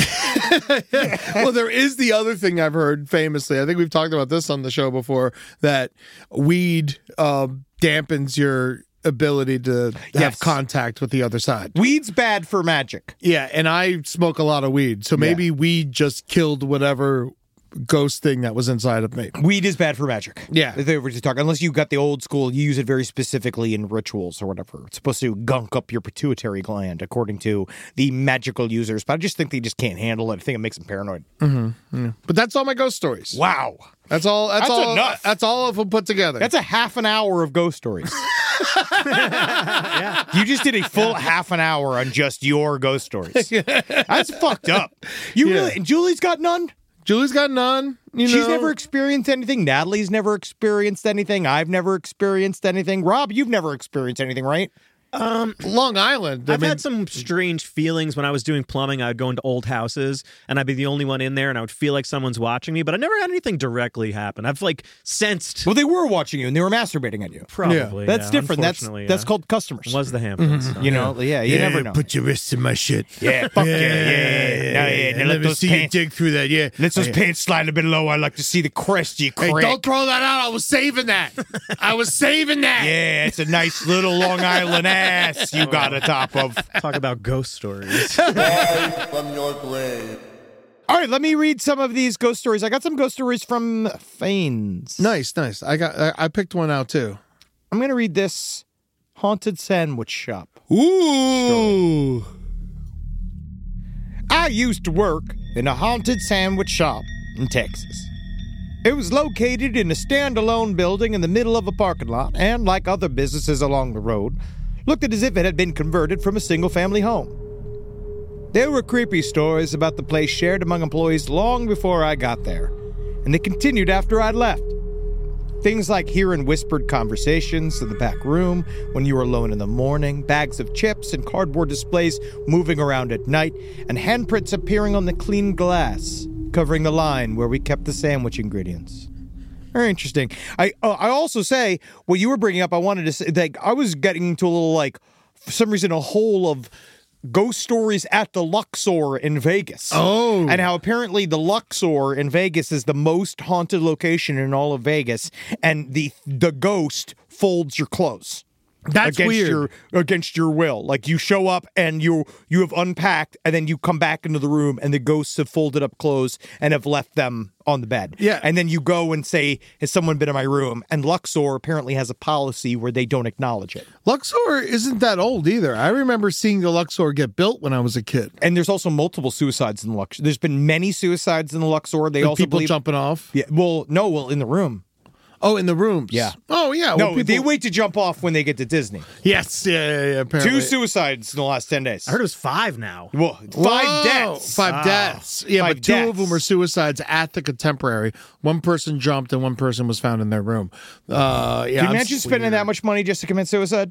[SPEAKER 3] Well, there is the other thing I've heard famously. I think we've talked about this on the show before, that weed um, dampens your ability to have
[SPEAKER 4] Yes.
[SPEAKER 3] contact with the other side.
[SPEAKER 4] Weed's bad for magic.
[SPEAKER 3] Yeah, and I smoke a lot of weed, so maybe weed just killed whatever ghost thing that was inside of me.
[SPEAKER 4] Weed is bad for magic.
[SPEAKER 3] Yeah.
[SPEAKER 4] If they were to talk, unless you got the old school, you use it very specifically in rituals or whatever. It's supposed to gunk up your pituitary gland, according to the magical users. But I just think they just can't handle it. I think it makes them paranoid.
[SPEAKER 3] But that's all my ghost stories.
[SPEAKER 4] Wow.
[SPEAKER 3] That's all. That's,
[SPEAKER 4] That's
[SPEAKER 3] all.
[SPEAKER 4] enough.
[SPEAKER 3] That's all of them put together.
[SPEAKER 4] That's a half an hour of ghost stories. You just did a full half an hour on just your ghost stories. That's fucked up. You
[SPEAKER 3] Yeah.
[SPEAKER 4] really, and Julie's got none?
[SPEAKER 3] Julie's got none. You
[SPEAKER 4] She's
[SPEAKER 3] know?
[SPEAKER 4] never experienced anything. Natalie's never experienced anything. I've never experienced anything. Rob, you've never experienced anything, right?
[SPEAKER 2] Um,
[SPEAKER 3] Long Island. I
[SPEAKER 2] I've
[SPEAKER 3] mean,
[SPEAKER 2] had some strange feelings when I was doing plumbing. I would go into old houses and I'd be the only one in there and I would feel like someone's watching me, but I never had anything directly happen. I've like sensed.
[SPEAKER 4] Well, they were watching you and they were masturbating at you.
[SPEAKER 2] Probably.
[SPEAKER 4] That's
[SPEAKER 2] yeah,
[SPEAKER 4] different. That's
[SPEAKER 2] unfortunately,
[SPEAKER 4] that's
[SPEAKER 2] yeah.
[SPEAKER 4] called customers.
[SPEAKER 2] Was the Hamptons. so,
[SPEAKER 4] You know, yeah, you never know.
[SPEAKER 3] Put your wrists in my shit.
[SPEAKER 4] Yeah, fuck yeah, yeah, yeah. yeah, yeah, yeah.
[SPEAKER 3] Let
[SPEAKER 4] Let
[SPEAKER 3] me
[SPEAKER 4] those
[SPEAKER 3] see
[SPEAKER 4] pants,
[SPEAKER 3] you dig through that. Yeah.
[SPEAKER 4] let those
[SPEAKER 3] Hey,
[SPEAKER 4] pants slide a bit low. I like to see the crest, you
[SPEAKER 3] Hey,
[SPEAKER 4] crack.
[SPEAKER 3] don't throw that out. I was saving that. I was saving that.
[SPEAKER 4] Yeah, it's a nice little Long Island ass you got a top of.
[SPEAKER 2] Talk about ghost stories.
[SPEAKER 5] Rise from your grave.
[SPEAKER 4] All right, let me read some of these ghost stories. I got some ghost stories from Fanes.
[SPEAKER 3] Nice, nice. I got. I, I picked one out too.
[SPEAKER 4] I'm going to read this haunted sandwich shop.
[SPEAKER 3] Ooh.
[SPEAKER 4] I used to work in a haunted sandwich shop in Texas. It was located in a standalone building in the middle of a parking lot, and like other businesses along the road, looked as if it had been converted from a single-family home. There were creepy stories about the place shared among employees long before I got there, and they continued after I'd left. Things like hearing whispered conversations in the back room when you were alone in the morning, bags of chips and cardboard displays moving around at night, and handprints appearing on the clean glass, covering the line where we kept the sandwich ingredients. Very interesting. I uh, I also say, what you were bringing up, I wanted to say, like, I was getting into a little, like, for some reason, a hole of ghost stories at the Luxor in Vegas.
[SPEAKER 3] Oh.
[SPEAKER 4] And how apparently the Luxor in Vegas is the most haunted location in all of Vegas, and the the ghost folds your clothes.
[SPEAKER 3] That's
[SPEAKER 4] against
[SPEAKER 3] weird.
[SPEAKER 4] your against your will. Like, you show up and you you have unpacked, and then you come back into the room and the ghosts have folded up clothes and have left them on the bed.
[SPEAKER 3] Yeah.
[SPEAKER 4] And then you go and say, has someone been in my room? And Luxor apparently has a policy where they don't acknowledge it.
[SPEAKER 3] Luxor isn't that old either. I remember seeing the Luxor get built when I was a kid.
[SPEAKER 4] And there's also multiple suicides in the Luxor. There's been many suicides in the Luxor. They
[SPEAKER 3] Like
[SPEAKER 4] also
[SPEAKER 3] people
[SPEAKER 4] believe,
[SPEAKER 3] jumping off.
[SPEAKER 4] Yeah. Well, no. Well, in the room.
[SPEAKER 3] Oh, in the rooms.
[SPEAKER 4] Yeah.
[SPEAKER 3] Oh, yeah.
[SPEAKER 4] No,
[SPEAKER 3] well, people...
[SPEAKER 4] they wait to jump off when they get to Disney.
[SPEAKER 3] Yes. Yeah, yeah, yeah. Apparently.
[SPEAKER 4] Two suicides in the last ten days.
[SPEAKER 2] I heard it was five now.
[SPEAKER 4] Well, five
[SPEAKER 3] Whoa,
[SPEAKER 4] deaths.
[SPEAKER 3] Five
[SPEAKER 2] Wow.
[SPEAKER 3] deaths. Yeah,
[SPEAKER 4] Five
[SPEAKER 3] but two of
[SPEAKER 4] deaths.
[SPEAKER 3] them were suicides at the Contemporary. One person jumped and one person was found in their room. Uh, yeah.
[SPEAKER 4] Can you
[SPEAKER 3] I'm
[SPEAKER 4] imagine spending
[SPEAKER 3] weird.
[SPEAKER 4] that much money just to commit suicide?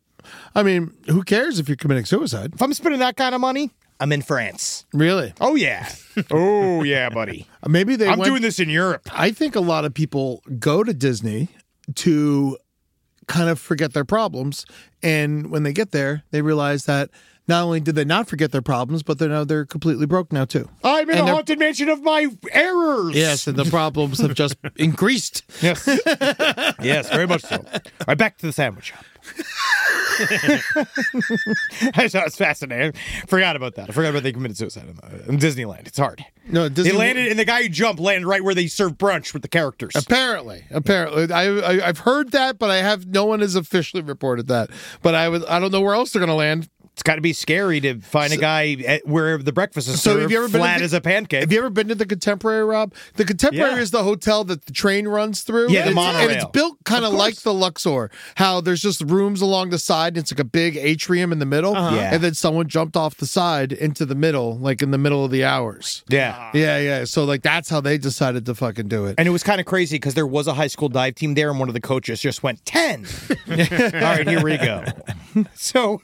[SPEAKER 3] I mean, who cares if you're committing suicide?
[SPEAKER 4] If I'm spending that kind of money, I'm in France.
[SPEAKER 3] Really?
[SPEAKER 4] Oh, yeah. Oh, yeah, buddy.
[SPEAKER 3] Maybe they
[SPEAKER 4] I'm
[SPEAKER 3] went...
[SPEAKER 4] doing this in Europe.
[SPEAKER 3] I think a lot of people go to Disney to kind of forget their problems. And when they get there, they realize that not only did they not forget their problems, but they're now they're completely broke now too.
[SPEAKER 4] I'm in
[SPEAKER 3] And
[SPEAKER 4] a
[SPEAKER 3] they're-
[SPEAKER 4] haunted mansion of my errors.
[SPEAKER 3] Yes, and the problems have just increased.
[SPEAKER 4] Yes. Yes, very much so. All right, back to the sandwich shop. I thought it was fascinating. Forgot about that. I forgot about they committed suicide in, uh, in Disneyland. It's hard.
[SPEAKER 3] No, Disney
[SPEAKER 4] They landed, and the guy who jumped landed right where they serve brunch with the characters.
[SPEAKER 3] Apparently, apparently, I, I I've heard that, but I have no one has officially reported that. But I would I don't know where else they're going to land.
[SPEAKER 4] It's got to be scary to find a guy at where the breakfast is
[SPEAKER 3] So
[SPEAKER 4] served
[SPEAKER 3] have you ever been
[SPEAKER 4] flat
[SPEAKER 3] to the-
[SPEAKER 4] as a pancake.
[SPEAKER 3] Have you ever been to the Contemporary, Rob? The Contemporary
[SPEAKER 2] Yeah.
[SPEAKER 3] is the hotel that the train runs through.
[SPEAKER 4] Yeah, the
[SPEAKER 3] and it's,
[SPEAKER 4] monorail.
[SPEAKER 3] and it's built kind of
[SPEAKER 4] Of
[SPEAKER 3] like
[SPEAKER 4] course.
[SPEAKER 3] the Luxor. How there's just rooms along the side. And it's like a big atrium in the middle.
[SPEAKER 4] Uh-huh. Yeah.
[SPEAKER 3] And then someone jumped off the side into the middle, like in the middle of the hours.
[SPEAKER 4] Yeah.
[SPEAKER 3] Yeah, yeah. So like that's how they decided to fucking do it.
[SPEAKER 4] And it was kind of crazy because there was a high school dive team there, and one of the coaches just went ten. All right, here we go. So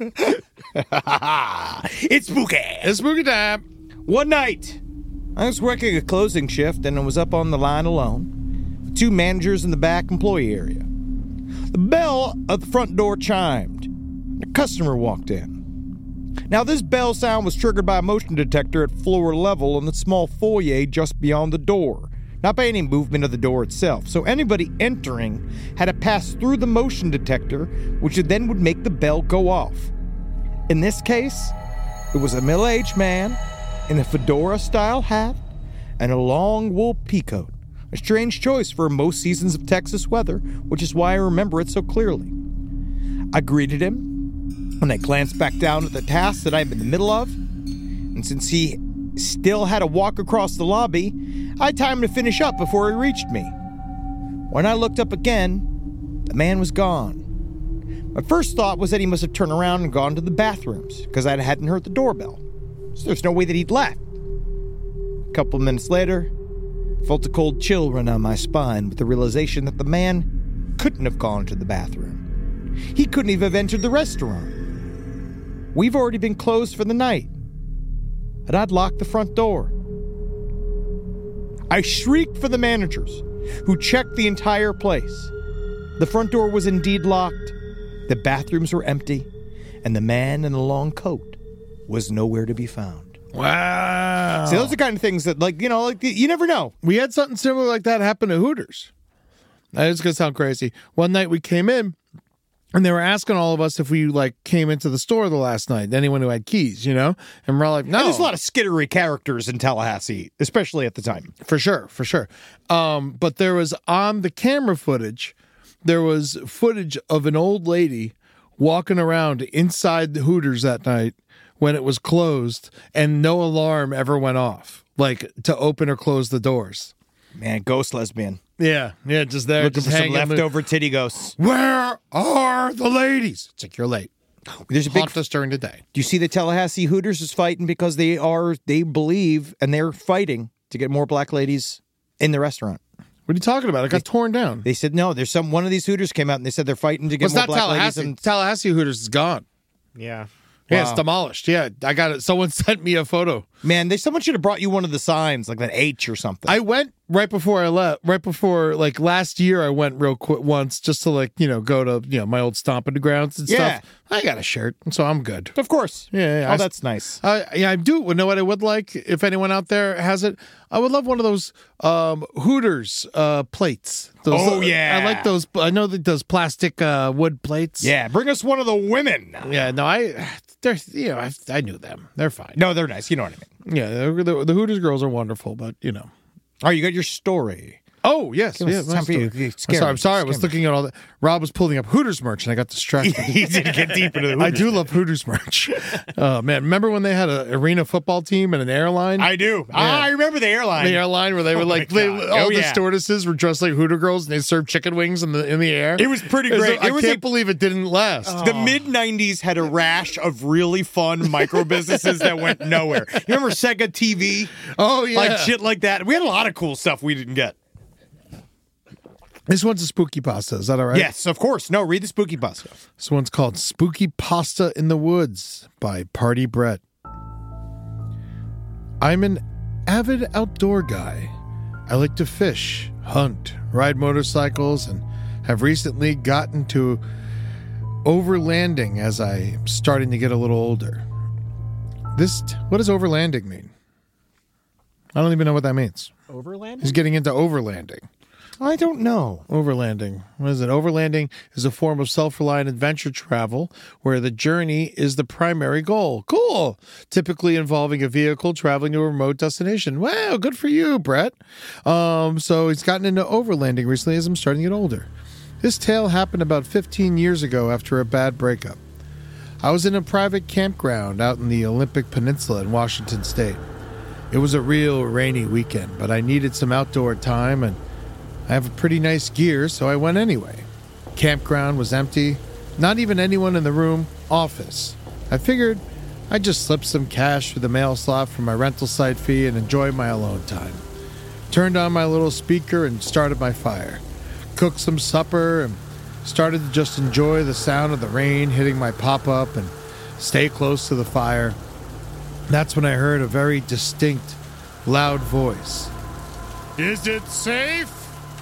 [SPEAKER 4] it's spooky.
[SPEAKER 3] It's spooky time.
[SPEAKER 4] One night, I was working a closing shift, and I was up on the line alone, with two managers in the back employee area. The bell at the front door chimed. A customer walked in. Now, this bell sound was triggered by a motion detector at floor level in the small foyer just beyond the door, not by any movement of the door itself. So anybody entering had to pass through the motion detector, which then would make the bell go off. In this case, it was a middle-aged man in a fedora-style hat and a long wool peacoat. A strange choice for most seasons of Texas weather, which is why I remember it so clearly. I greeted him, and I glanced back down at the task that I'm in the middle of, and since he still had to walk across the lobby, I had time to finish up before he reached me. When I looked up again, the man was gone. My first thought was that he must have turned around and gone to the bathrooms, because I hadn't heard the doorbell. So there's no way that he'd left. A couple of minutes later, I felt a cold chill run down my spine with the realization that the man couldn't have gone to the bathroom. He couldn't even have entered the restaurant. we've already been closed for the night. And I'd locked the front door. I shrieked for the managers, who checked the entire place. The front door was indeed locked, the bathrooms were empty, and the man in the long coat was nowhere to be found.
[SPEAKER 3] Wow.
[SPEAKER 4] See, those are the kind of things that, like, you know, like you never know.
[SPEAKER 3] We had something similar like that happen to Hooters. It's going to sound crazy. One night we came in, and they were asking all of us if we, like, came into the store the last night, anyone who had keys, you know? And we're all like, no.
[SPEAKER 4] And there's a lot of skittery characters in Tallahassee, especially at the time.
[SPEAKER 3] For sure, for sure. Um, but there was, on the camera footage, there was footage of an old lady walking around inside the Hooters that night when it was closed, and no alarm ever went off, like, to open or close the doors.
[SPEAKER 4] Man, ghost lesbian.
[SPEAKER 3] Yeah, yeah, just there.
[SPEAKER 4] Looking
[SPEAKER 3] just
[SPEAKER 4] for some
[SPEAKER 3] hanging loose.
[SPEAKER 4] leftover titty ghosts.
[SPEAKER 3] Where are the ladies? It's like, you're late.
[SPEAKER 4] There's a big.
[SPEAKER 3] Haunt us during the day.
[SPEAKER 4] Do you see the Tallahassee Hooters is fighting because they are they believe and they're fighting to get more black ladies in the restaurant?
[SPEAKER 3] What are you talking about? It got torn down.
[SPEAKER 4] They said no. There's some one of these Hooters came out and they said they're fighting to get
[SPEAKER 3] Well, it's
[SPEAKER 4] more
[SPEAKER 3] not
[SPEAKER 4] black ladies.
[SPEAKER 3] Tallahassee.
[SPEAKER 4] And
[SPEAKER 3] Tallahassee Hooters is gone.
[SPEAKER 2] Yeah.
[SPEAKER 3] Yeah,
[SPEAKER 4] Wow.
[SPEAKER 3] it's demolished. Yeah, I got it. Someone sent me a photo.
[SPEAKER 4] man, they someone should have brought you one of the signs like that H or something.
[SPEAKER 3] I went right before I left. Right before, like last year, I went real quick once just to like you know go to you know my old stomping grounds and
[SPEAKER 4] Yeah.
[SPEAKER 3] stuff. I got a shirt, so I'm good.
[SPEAKER 4] of course.
[SPEAKER 3] Yeah, yeah,
[SPEAKER 4] Oh,
[SPEAKER 3] I-
[SPEAKER 4] that's nice.
[SPEAKER 3] Uh, yeah, I do. You know what I would like if anyone out there has it? I would love one of those um, Hooters uh, plates. Those,
[SPEAKER 4] Oh, yeah.
[SPEAKER 3] I like those. I know that those plastic uh, wood plates.
[SPEAKER 4] Yeah, bring us one of the women.
[SPEAKER 3] yeah. No, I. They're you know I, I knew them. They're fine.
[SPEAKER 4] No, they're nice. You know what I mean.
[SPEAKER 3] Yeah, the, the, the Hooters girls are wonderful, but you know.
[SPEAKER 4] Oh, you got your story.
[SPEAKER 3] Oh yes,
[SPEAKER 4] Give us
[SPEAKER 3] yeah.
[SPEAKER 4] time
[SPEAKER 3] my
[SPEAKER 4] for you.
[SPEAKER 3] story.
[SPEAKER 4] You
[SPEAKER 3] I'm
[SPEAKER 4] scare
[SPEAKER 3] sorry.
[SPEAKER 4] me.
[SPEAKER 3] I'm sorry. I was
[SPEAKER 4] Scare me.
[SPEAKER 3] looking at all that. Rob was pulling up Hooters merch, and I got distracted.
[SPEAKER 4] He didn't get deep into the Hooters.
[SPEAKER 3] I do love Hooters merch. Oh man, remember when they had an arena football team and an airline?
[SPEAKER 4] I do. Ah, I remember the airline.
[SPEAKER 3] the airline where they were
[SPEAKER 4] Oh, my
[SPEAKER 3] like they,
[SPEAKER 4] God.
[SPEAKER 3] all
[SPEAKER 4] Oh,
[SPEAKER 3] the
[SPEAKER 4] yeah.
[SPEAKER 3] stewardesses were dressed like Hooter girls, and they served chicken wings in the in the air.
[SPEAKER 4] It was pretty
[SPEAKER 3] It was-
[SPEAKER 4] great.
[SPEAKER 3] I
[SPEAKER 4] It was
[SPEAKER 3] can't
[SPEAKER 4] a-
[SPEAKER 3] believe it didn't last.
[SPEAKER 4] The mid nineties had a rash of really fun micro businesses that went nowhere. You remember Sega T V?
[SPEAKER 3] Oh yeah,
[SPEAKER 4] Like shit like that. We had a lot of cool stuff we didn't get.
[SPEAKER 3] This one's a spooky pasta. Is that all right?
[SPEAKER 4] Yes, of course. No, read the spooky pasta.
[SPEAKER 3] This one's called Spooky Pasta in the Woods by Party Brett. I'm an avid outdoor guy. I like to fish, hunt, ride motorcycles, and have recently gotten to overlanding as I'm starting to get a little older. This, what does overlanding mean? I don't even know what that means.
[SPEAKER 2] Overland?
[SPEAKER 3] He's getting into overlanding.
[SPEAKER 4] I don't know.
[SPEAKER 3] Overlanding. What is it? Overlanding is a form of self-reliant adventure travel where the journey is the primary goal. Cool. Typically involving a vehicle traveling to a remote destination. Wow, good for you, Brett. Um, so he's gotten into overlanding recently as I'm starting to get older. This tale happened about fifteen years ago after a bad breakup. I was in a private campground out in the Olympic Peninsula in Washington State. It was a real rainy weekend, but I needed some outdoor time and I have a pretty nice gear, so I went anyway. Campground was empty, not even anyone in the room, office. I figured I'd just slip some cash through the mail slot for my rental site fee and enjoy my alone time. Turned on my little speaker and started my fire. Cooked some supper and started to just enjoy the sound of the rain hitting my pop-up and stay close to the fire. That's when I heard a very distinct, loud voice. Is it safe?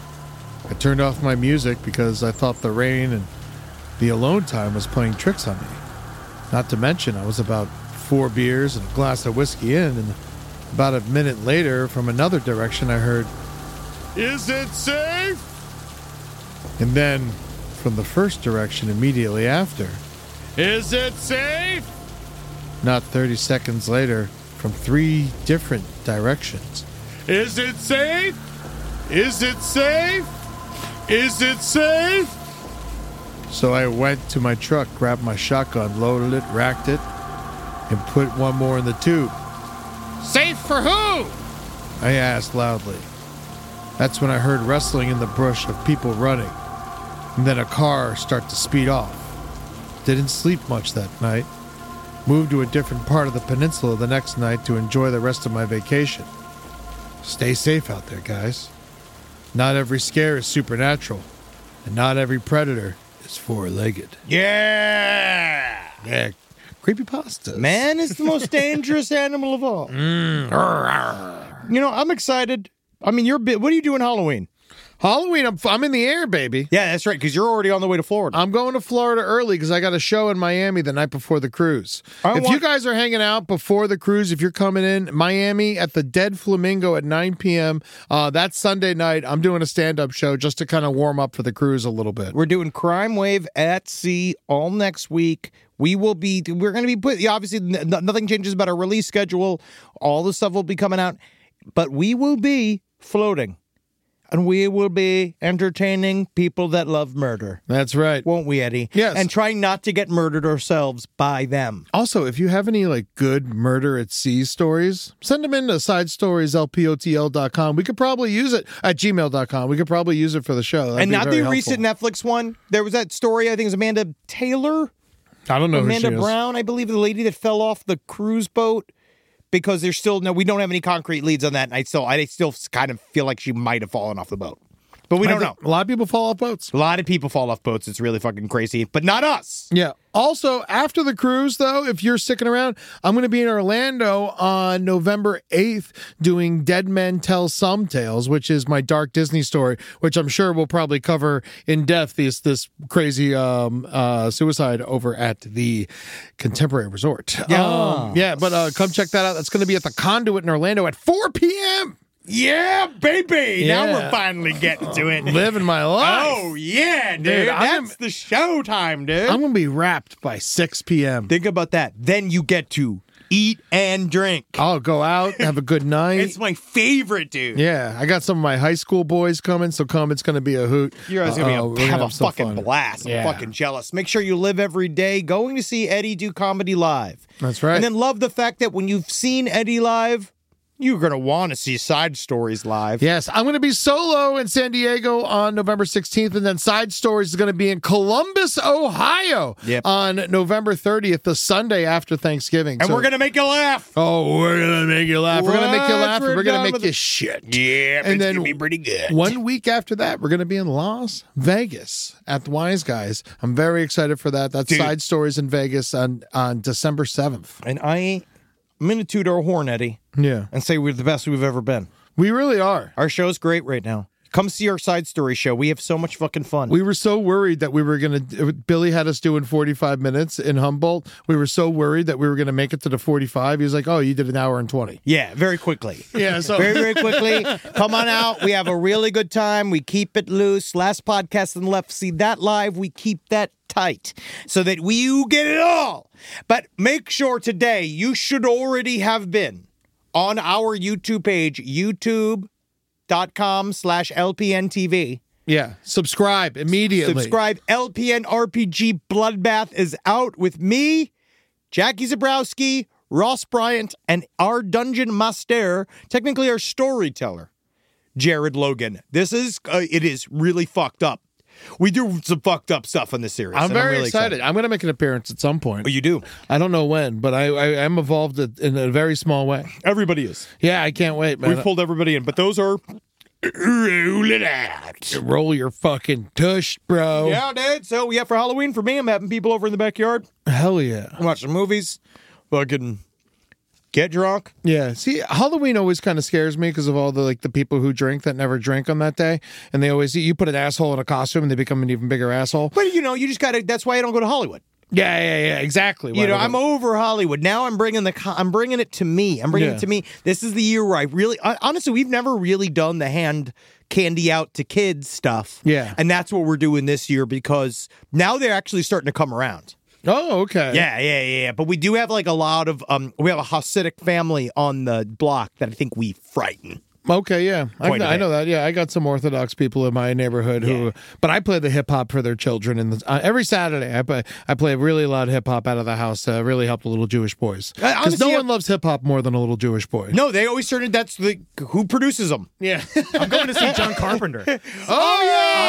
[SPEAKER 3] I turned off my music because I thought the rain and the alone time was playing tricks on me. Not to mention, I was about four beers and a glass of whiskey in, and about a minute later, from another direction, I heard, "Is it safe?" And then, from the first direction immediately after, "Is it safe?" Not thirty seconds later, from three different directions, "Is it safe? Is it safe? Is it safe?" So I went to my truck, grabbed my shotgun, loaded it, racked it, and put one more in the tube. "Safe for who?" I asked loudly. That's when I heard rustling in the brush of people running, and then a car start to speed off. Didn't sleep much that night. Moved to a different part of the peninsula the next night to enjoy the rest of my vacation. Stay safe out there, guys. Not every scare is supernatural, and not every predator is four-legged.
[SPEAKER 4] Yeah.
[SPEAKER 3] Yeah, Creepypastas.
[SPEAKER 4] Man is the most dangerous animal of all.
[SPEAKER 3] Mm.
[SPEAKER 4] You know, I'm excited. I mean, you're. What are you doing Halloween?
[SPEAKER 3] Halloween, I'm, I'm in the air, baby.
[SPEAKER 4] Yeah, that's right, because you're already on the way to Florida.
[SPEAKER 3] I'm going to Florida early because I got a show in Miami the night before the cruise.
[SPEAKER 4] I
[SPEAKER 3] if
[SPEAKER 4] want-
[SPEAKER 3] you guys are hanging out before the cruise, if you're coming in, Miami at the Dead Flamingo at nine p.m., uh, that's Sunday night. I'm doing a stand-up show just to kind of warm up for the cruise a little bit.
[SPEAKER 4] We're doing Crime Wave at Sea all next week. We will be, we're going to be put, obviously, n- nothing changes about our release schedule. All the stuff will be coming out, but we will be floating. And we will be entertaining people that love murder.
[SPEAKER 3] That's right.
[SPEAKER 4] Won't we, Eddie?
[SPEAKER 3] Yes.
[SPEAKER 4] And trying not to get murdered ourselves by them.
[SPEAKER 3] Also, if you have any like good murder at sea stories, send them in to side stories L P O T L dot com. We could probably use it at gmail dot com. We could probably use it for the show. That'd
[SPEAKER 4] and
[SPEAKER 3] be
[SPEAKER 4] not
[SPEAKER 3] very
[SPEAKER 4] the
[SPEAKER 3] helpful.
[SPEAKER 4] recent Netflix one. There was that story, I think it was Amanda Taylor.
[SPEAKER 3] I don't know
[SPEAKER 4] Amanda
[SPEAKER 3] who she is.
[SPEAKER 4] Brown, I believe, the lady that fell off the cruise boat. Because there's still no, we don't have any concrete leads on that. And I still, I still kind of feel like she might have fallen off the boat. But we
[SPEAKER 3] I
[SPEAKER 4] don't know.
[SPEAKER 3] think A lot of people fall off boats.
[SPEAKER 4] A lot of people fall off boats. It's really fucking crazy, but not us.
[SPEAKER 3] Yeah. Also, after the cruise, though, if you're sticking around, I'm going to be in Orlando on November eighth doing Dead Men Tell Some Tales, which is my dark Disney story, which I'm sure we'll probably cover in depth. This this crazy um, uh, suicide over at the Contemporary Resort.
[SPEAKER 4] Yeah.
[SPEAKER 3] Um, yeah, but uh, come check that out. That's going to be at the Conduit in Orlando at four p.m.
[SPEAKER 4] Yeah, baby.
[SPEAKER 3] Yeah.
[SPEAKER 4] Now we're finally getting to it.
[SPEAKER 3] Living my life.
[SPEAKER 4] Oh, yeah, dude.
[SPEAKER 3] Dude, I'm-
[SPEAKER 4] That's the show time, dude.
[SPEAKER 3] I'm going to be wrapped by six p.m.
[SPEAKER 4] Think about that. Then you get to eat and drink.
[SPEAKER 3] I'll go out, have a good night.
[SPEAKER 4] It's my favorite, dude.
[SPEAKER 3] Yeah, I got some of my high school boys coming, so come. It's going to be a hoot.
[SPEAKER 4] You guys are
[SPEAKER 3] Uh,
[SPEAKER 4] going
[SPEAKER 3] we're
[SPEAKER 4] to
[SPEAKER 3] gonna
[SPEAKER 4] have a
[SPEAKER 3] some
[SPEAKER 4] fucking
[SPEAKER 3] fun.
[SPEAKER 4] blast. I'm
[SPEAKER 3] Yeah.
[SPEAKER 4] fucking jealous. Make sure you live every day going to see Eddie do comedy live.
[SPEAKER 3] That's right.
[SPEAKER 4] And then love the fact that when you've seen Eddie live, you're going to want to see Side Stories live.
[SPEAKER 3] Yes, I'm going to be solo in San Diego on November sixteenth, and then Side Stories is going to be in Columbus, Ohio
[SPEAKER 4] Yep.
[SPEAKER 3] on November thirtieth, the Sunday after Thanksgiving.
[SPEAKER 4] And
[SPEAKER 3] So-
[SPEAKER 4] we're going to make you laugh.
[SPEAKER 3] Oh, we're going to make you laugh. We're going to make you
[SPEAKER 4] What?
[SPEAKER 3] laugh, and
[SPEAKER 4] We're
[SPEAKER 3] we're going
[SPEAKER 4] down
[SPEAKER 3] to make
[SPEAKER 4] with
[SPEAKER 3] you
[SPEAKER 4] the-
[SPEAKER 3] shit.
[SPEAKER 4] Yeah,
[SPEAKER 3] And
[SPEAKER 4] it's
[SPEAKER 3] then
[SPEAKER 4] going to be pretty good.
[SPEAKER 3] One week after that, we're going to be in Las Vegas at the Wise Guys. I'm very excited for that. That's
[SPEAKER 4] Dude.
[SPEAKER 3] Side Stories in Vegas on, on December seventh.
[SPEAKER 4] And I, I'm going to toot our horn, Eddie,
[SPEAKER 3] Yeah,
[SPEAKER 4] and say we're the best we've ever been.
[SPEAKER 3] we really are.
[SPEAKER 4] Our show's great right now. Come see our Side Story show. We have so much fucking fun.
[SPEAKER 3] We were so worried that we were going to, Billy had us doing forty-five minutes in Humboldt. We were so worried that we were going to make it to the forty-five. He was like, oh, you did an hour and twenty.
[SPEAKER 4] yeah, very quickly.
[SPEAKER 3] Yeah, so.
[SPEAKER 4] Very, very quickly. Come on out. We have a really good time. We keep it loose. Last podcast on the left, see that live. We keep that tight so that we you get it all. But make sure today you should already have been on our YouTube page, youtube.com slash LPNTV.
[SPEAKER 3] Yeah, subscribe immediately.
[SPEAKER 4] Subscribe. L P N R P G Bloodbath is out with me, Jackie Zabrowski, Ross Bryant, and our dungeon master, technically our storyteller, Jared Logan. This is, uh, it is really fucked up. We do some fucked up stuff in this series.
[SPEAKER 3] I'm
[SPEAKER 4] and
[SPEAKER 3] very
[SPEAKER 4] really
[SPEAKER 3] excited. I'm going to make an appearance at some point.
[SPEAKER 4] Oh, you do?
[SPEAKER 3] I don't know when, but I, I am involved in a very small way.
[SPEAKER 4] Everybody is.
[SPEAKER 3] Yeah, I can't wait, man.
[SPEAKER 4] We've pulled everybody in, but those are... Roll it out.
[SPEAKER 3] Roll your fucking tush, bro.
[SPEAKER 4] Yeah, dude. So, yeah, for Halloween, for me, I'm having people over in the backyard.
[SPEAKER 3] Hell yeah.
[SPEAKER 4] Watch some movies. Fucking get drunk.
[SPEAKER 3] Yeah. See, Halloween always kind of scares me because of all the like the people who drink that never drink on that day, and they always you put an asshole in a costume and they become an even bigger asshole.
[SPEAKER 4] But, you know, you just got to... That's why I don't go to Hollywood.
[SPEAKER 3] Yeah, yeah, yeah. Exactly.
[SPEAKER 4] You know,
[SPEAKER 3] Why
[SPEAKER 4] I'm
[SPEAKER 3] don't-
[SPEAKER 4] over Hollywood now. I'm bringing the, co- I'm bringing it to me. I'm bringing
[SPEAKER 3] Yeah.
[SPEAKER 4] it to me. This is the year where I really, hon- honestly, we've never really done the hand candy out to kids stuff.
[SPEAKER 3] Yeah.
[SPEAKER 4] and that's what we're doing this year because now they're actually starting to come around.
[SPEAKER 3] Oh, okay.
[SPEAKER 4] Yeah, yeah, yeah. But we do have like a lot of, um, we have a Hasidic family on the block that I think we frighten.
[SPEAKER 3] Okay, yeah, I,
[SPEAKER 4] Quite a
[SPEAKER 3] I
[SPEAKER 4] bit.
[SPEAKER 3] know that. Yeah, I got some Orthodox people in my neighborhood who,
[SPEAKER 4] Yeah.
[SPEAKER 3] but I play the hip hop for their children, and uh, every Saturday I play. I play really loud hip hop out of the house to really help the little Jewish boys
[SPEAKER 4] Uh,
[SPEAKER 3] because
[SPEAKER 4] honestly,
[SPEAKER 3] no
[SPEAKER 4] I-
[SPEAKER 3] one loves hip hop more than a little Jewish boy.
[SPEAKER 4] No, they always started. That's the who produces them.
[SPEAKER 3] Yeah.
[SPEAKER 2] I'm going to see John Carpenter.
[SPEAKER 3] Oh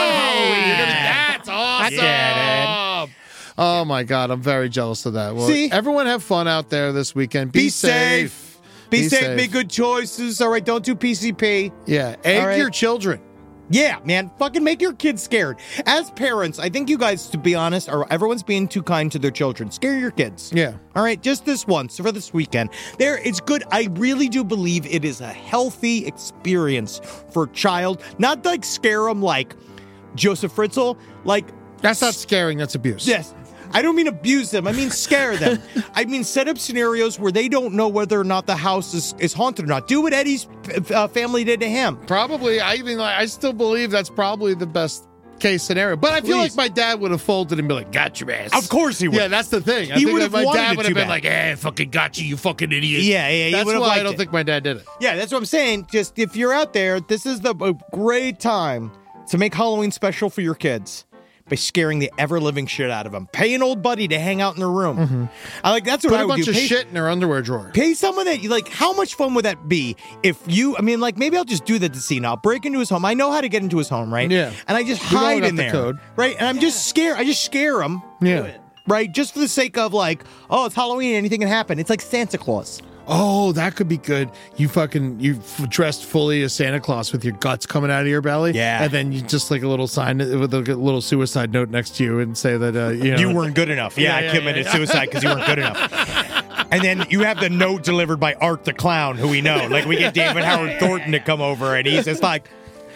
[SPEAKER 3] yeah! That's awesome.
[SPEAKER 4] Yeah,
[SPEAKER 3] Oh my God, I'm very jealous of that. Well,
[SPEAKER 4] See?
[SPEAKER 3] everyone have fun out there this weekend. Be,
[SPEAKER 4] Be safe. Be,
[SPEAKER 3] Be
[SPEAKER 4] safe,
[SPEAKER 3] safe.
[SPEAKER 4] Make good choices. All right, don't do P C P.
[SPEAKER 3] Yeah, egg
[SPEAKER 4] All right.
[SPEAKER 3] your children.
[SPEAKER 4] Yeah, man, fucking make your kids scared. As parents, I think you guys, to be honest, are everyone's being too kind to their children. Scare your kids.
[SPEAKER 3] Yeah.
[SPEAKER 4] All right, just this once for this weekend. There, it's good. I really do believe it is a healthy experience for a child. Not like scare them like Joseph Fritzl, like
[SPEAKER 3] That's not scaring, that's abuse.
[SPEAKER 4] yes. I don't mean abuse them. I mean scare them. I mean set up scenarios where they don't know whether or not the house is, is haunted or not. Do what Eddie's uh, family did to him.
[SPEAKER 3] Probably, I even like, I still believe that's probably the best case scenario. But I feel
[SPEAKER 4] Please.
[SPEAKER 3] like my dad would have folded and be like, got your ass.
[SPEAKER 4] Of course he would.
[SPEAKER 3] Yeah, that's the thing. I
[SPEAKER 4] He
[SPEAKER 3] think
[SPEAKER 4] would
[SPEAKER 3] that
[SPEAKER 4] have
[SPEAKER 3] my
[SPEAKER 4] wanted
[SPEAKER 3] dad
[SPEAKER 4] it
[SPEAKER 3] would
[SPEAKER 4] too
[SPEAKER 3] have been
[SPEAKER 4] bad.
[SPEAKER 3] like, eh, fucking got you, you fucking idiot.
[SPEAKER 4] Yeah, yeah, he
[SPEAKER 3] That's
[SPEAKER 4] would have
[SPEAKER 3] why I
[SPEAKER 4] liked
[SPEAKER 3] don't
[SPEAKER 4] it.
[SPEAKER 3] think my dad did it.
[SPEAKER 4] Yeah, that's what I'm saying. Just if you're out there, this is the a great time to make Halloween special for your kids by scaring the ever-living shit out of them. Pay an old buddy to hang out in their room. I like that's what
[SPEAKER 3] Put
[SPEAKER 4] I
[SPEAKER 3] a
[SPEAKER 4] would
[SPEAKER 3] bunch
[SPEAKER 4] do.
[SPEAKER 3] of
[SPEAKER 4] Pay,
[SPEAKER 3] shit in her underwear drawer.
[SPEAKER 4] pay someone that you like. How much fun would that be if you? I mean, like maybe I'll just do that to see now. I'll break into his home. I know how to get into his home, right?
[SPEAKER 3] Yeah.
[SPEAKER 4] And I just
[SPEAKER 3] We all
[SPEAKER 4] hide
[SPEAKER 3] got
[SPEAKER 4] in
[SPEAKER 3] the
[SPEAKER 4] there,
[SPEAKER 3] code.
[SPEAKER 4] right? And I'm just scared. I just scare him.
[SPEAKER 3] Yeah.
[SPEAKER 4] Right, just for the sake of like, oh, it's Halloween, anything can happen. It's like Santa Claus.
[SPEAKER 3] Oh, that could be good. You fucking, you f- dressed fully as Santa Claus with your guts coming out of your belly.
[SPEAKER 4] Yeah.
[SPEAKER 3] And then you just like a little sign with a little suicide note next to you and say that, uh, you know.
[SPEAKER 4] You weren't good enough. Yeah,
[SPEAKER 3] Yeah,
[SPEAKER 4] I
[SPEAKER 3] yeah,
[SPEAKER 4] committed
[SPEAKER 3] yeah.
[SPEAKER 4] suicide because you weren't good enough. And then you have the note delivered by Art the Clown, who we know. Like we get David Howard Thornton to come over, and he's just like,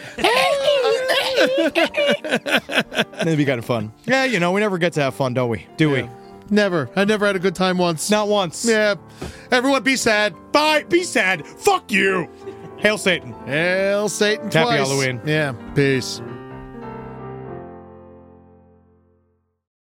[SPEAKER 4] that'd be kind of fun. Yeah, you know, we never get to have fun, don't we? Do we?
[SPEAKER 3] Never. I never had a good time once.
[SPEAKER 4] Not once.
[SPEAKER 3] Yeah. Everyone be sad.
[SPEAKER 4] Bye. Be sad. Fuck you. Hail Satan.
[SPEAKER 3] Hail Satan
[SPEAKER 4] Happy
[SPEAKER 3] twice.
[SPEAKER 4] Halloween.
[SPEAKER 3] Yeah. Peace.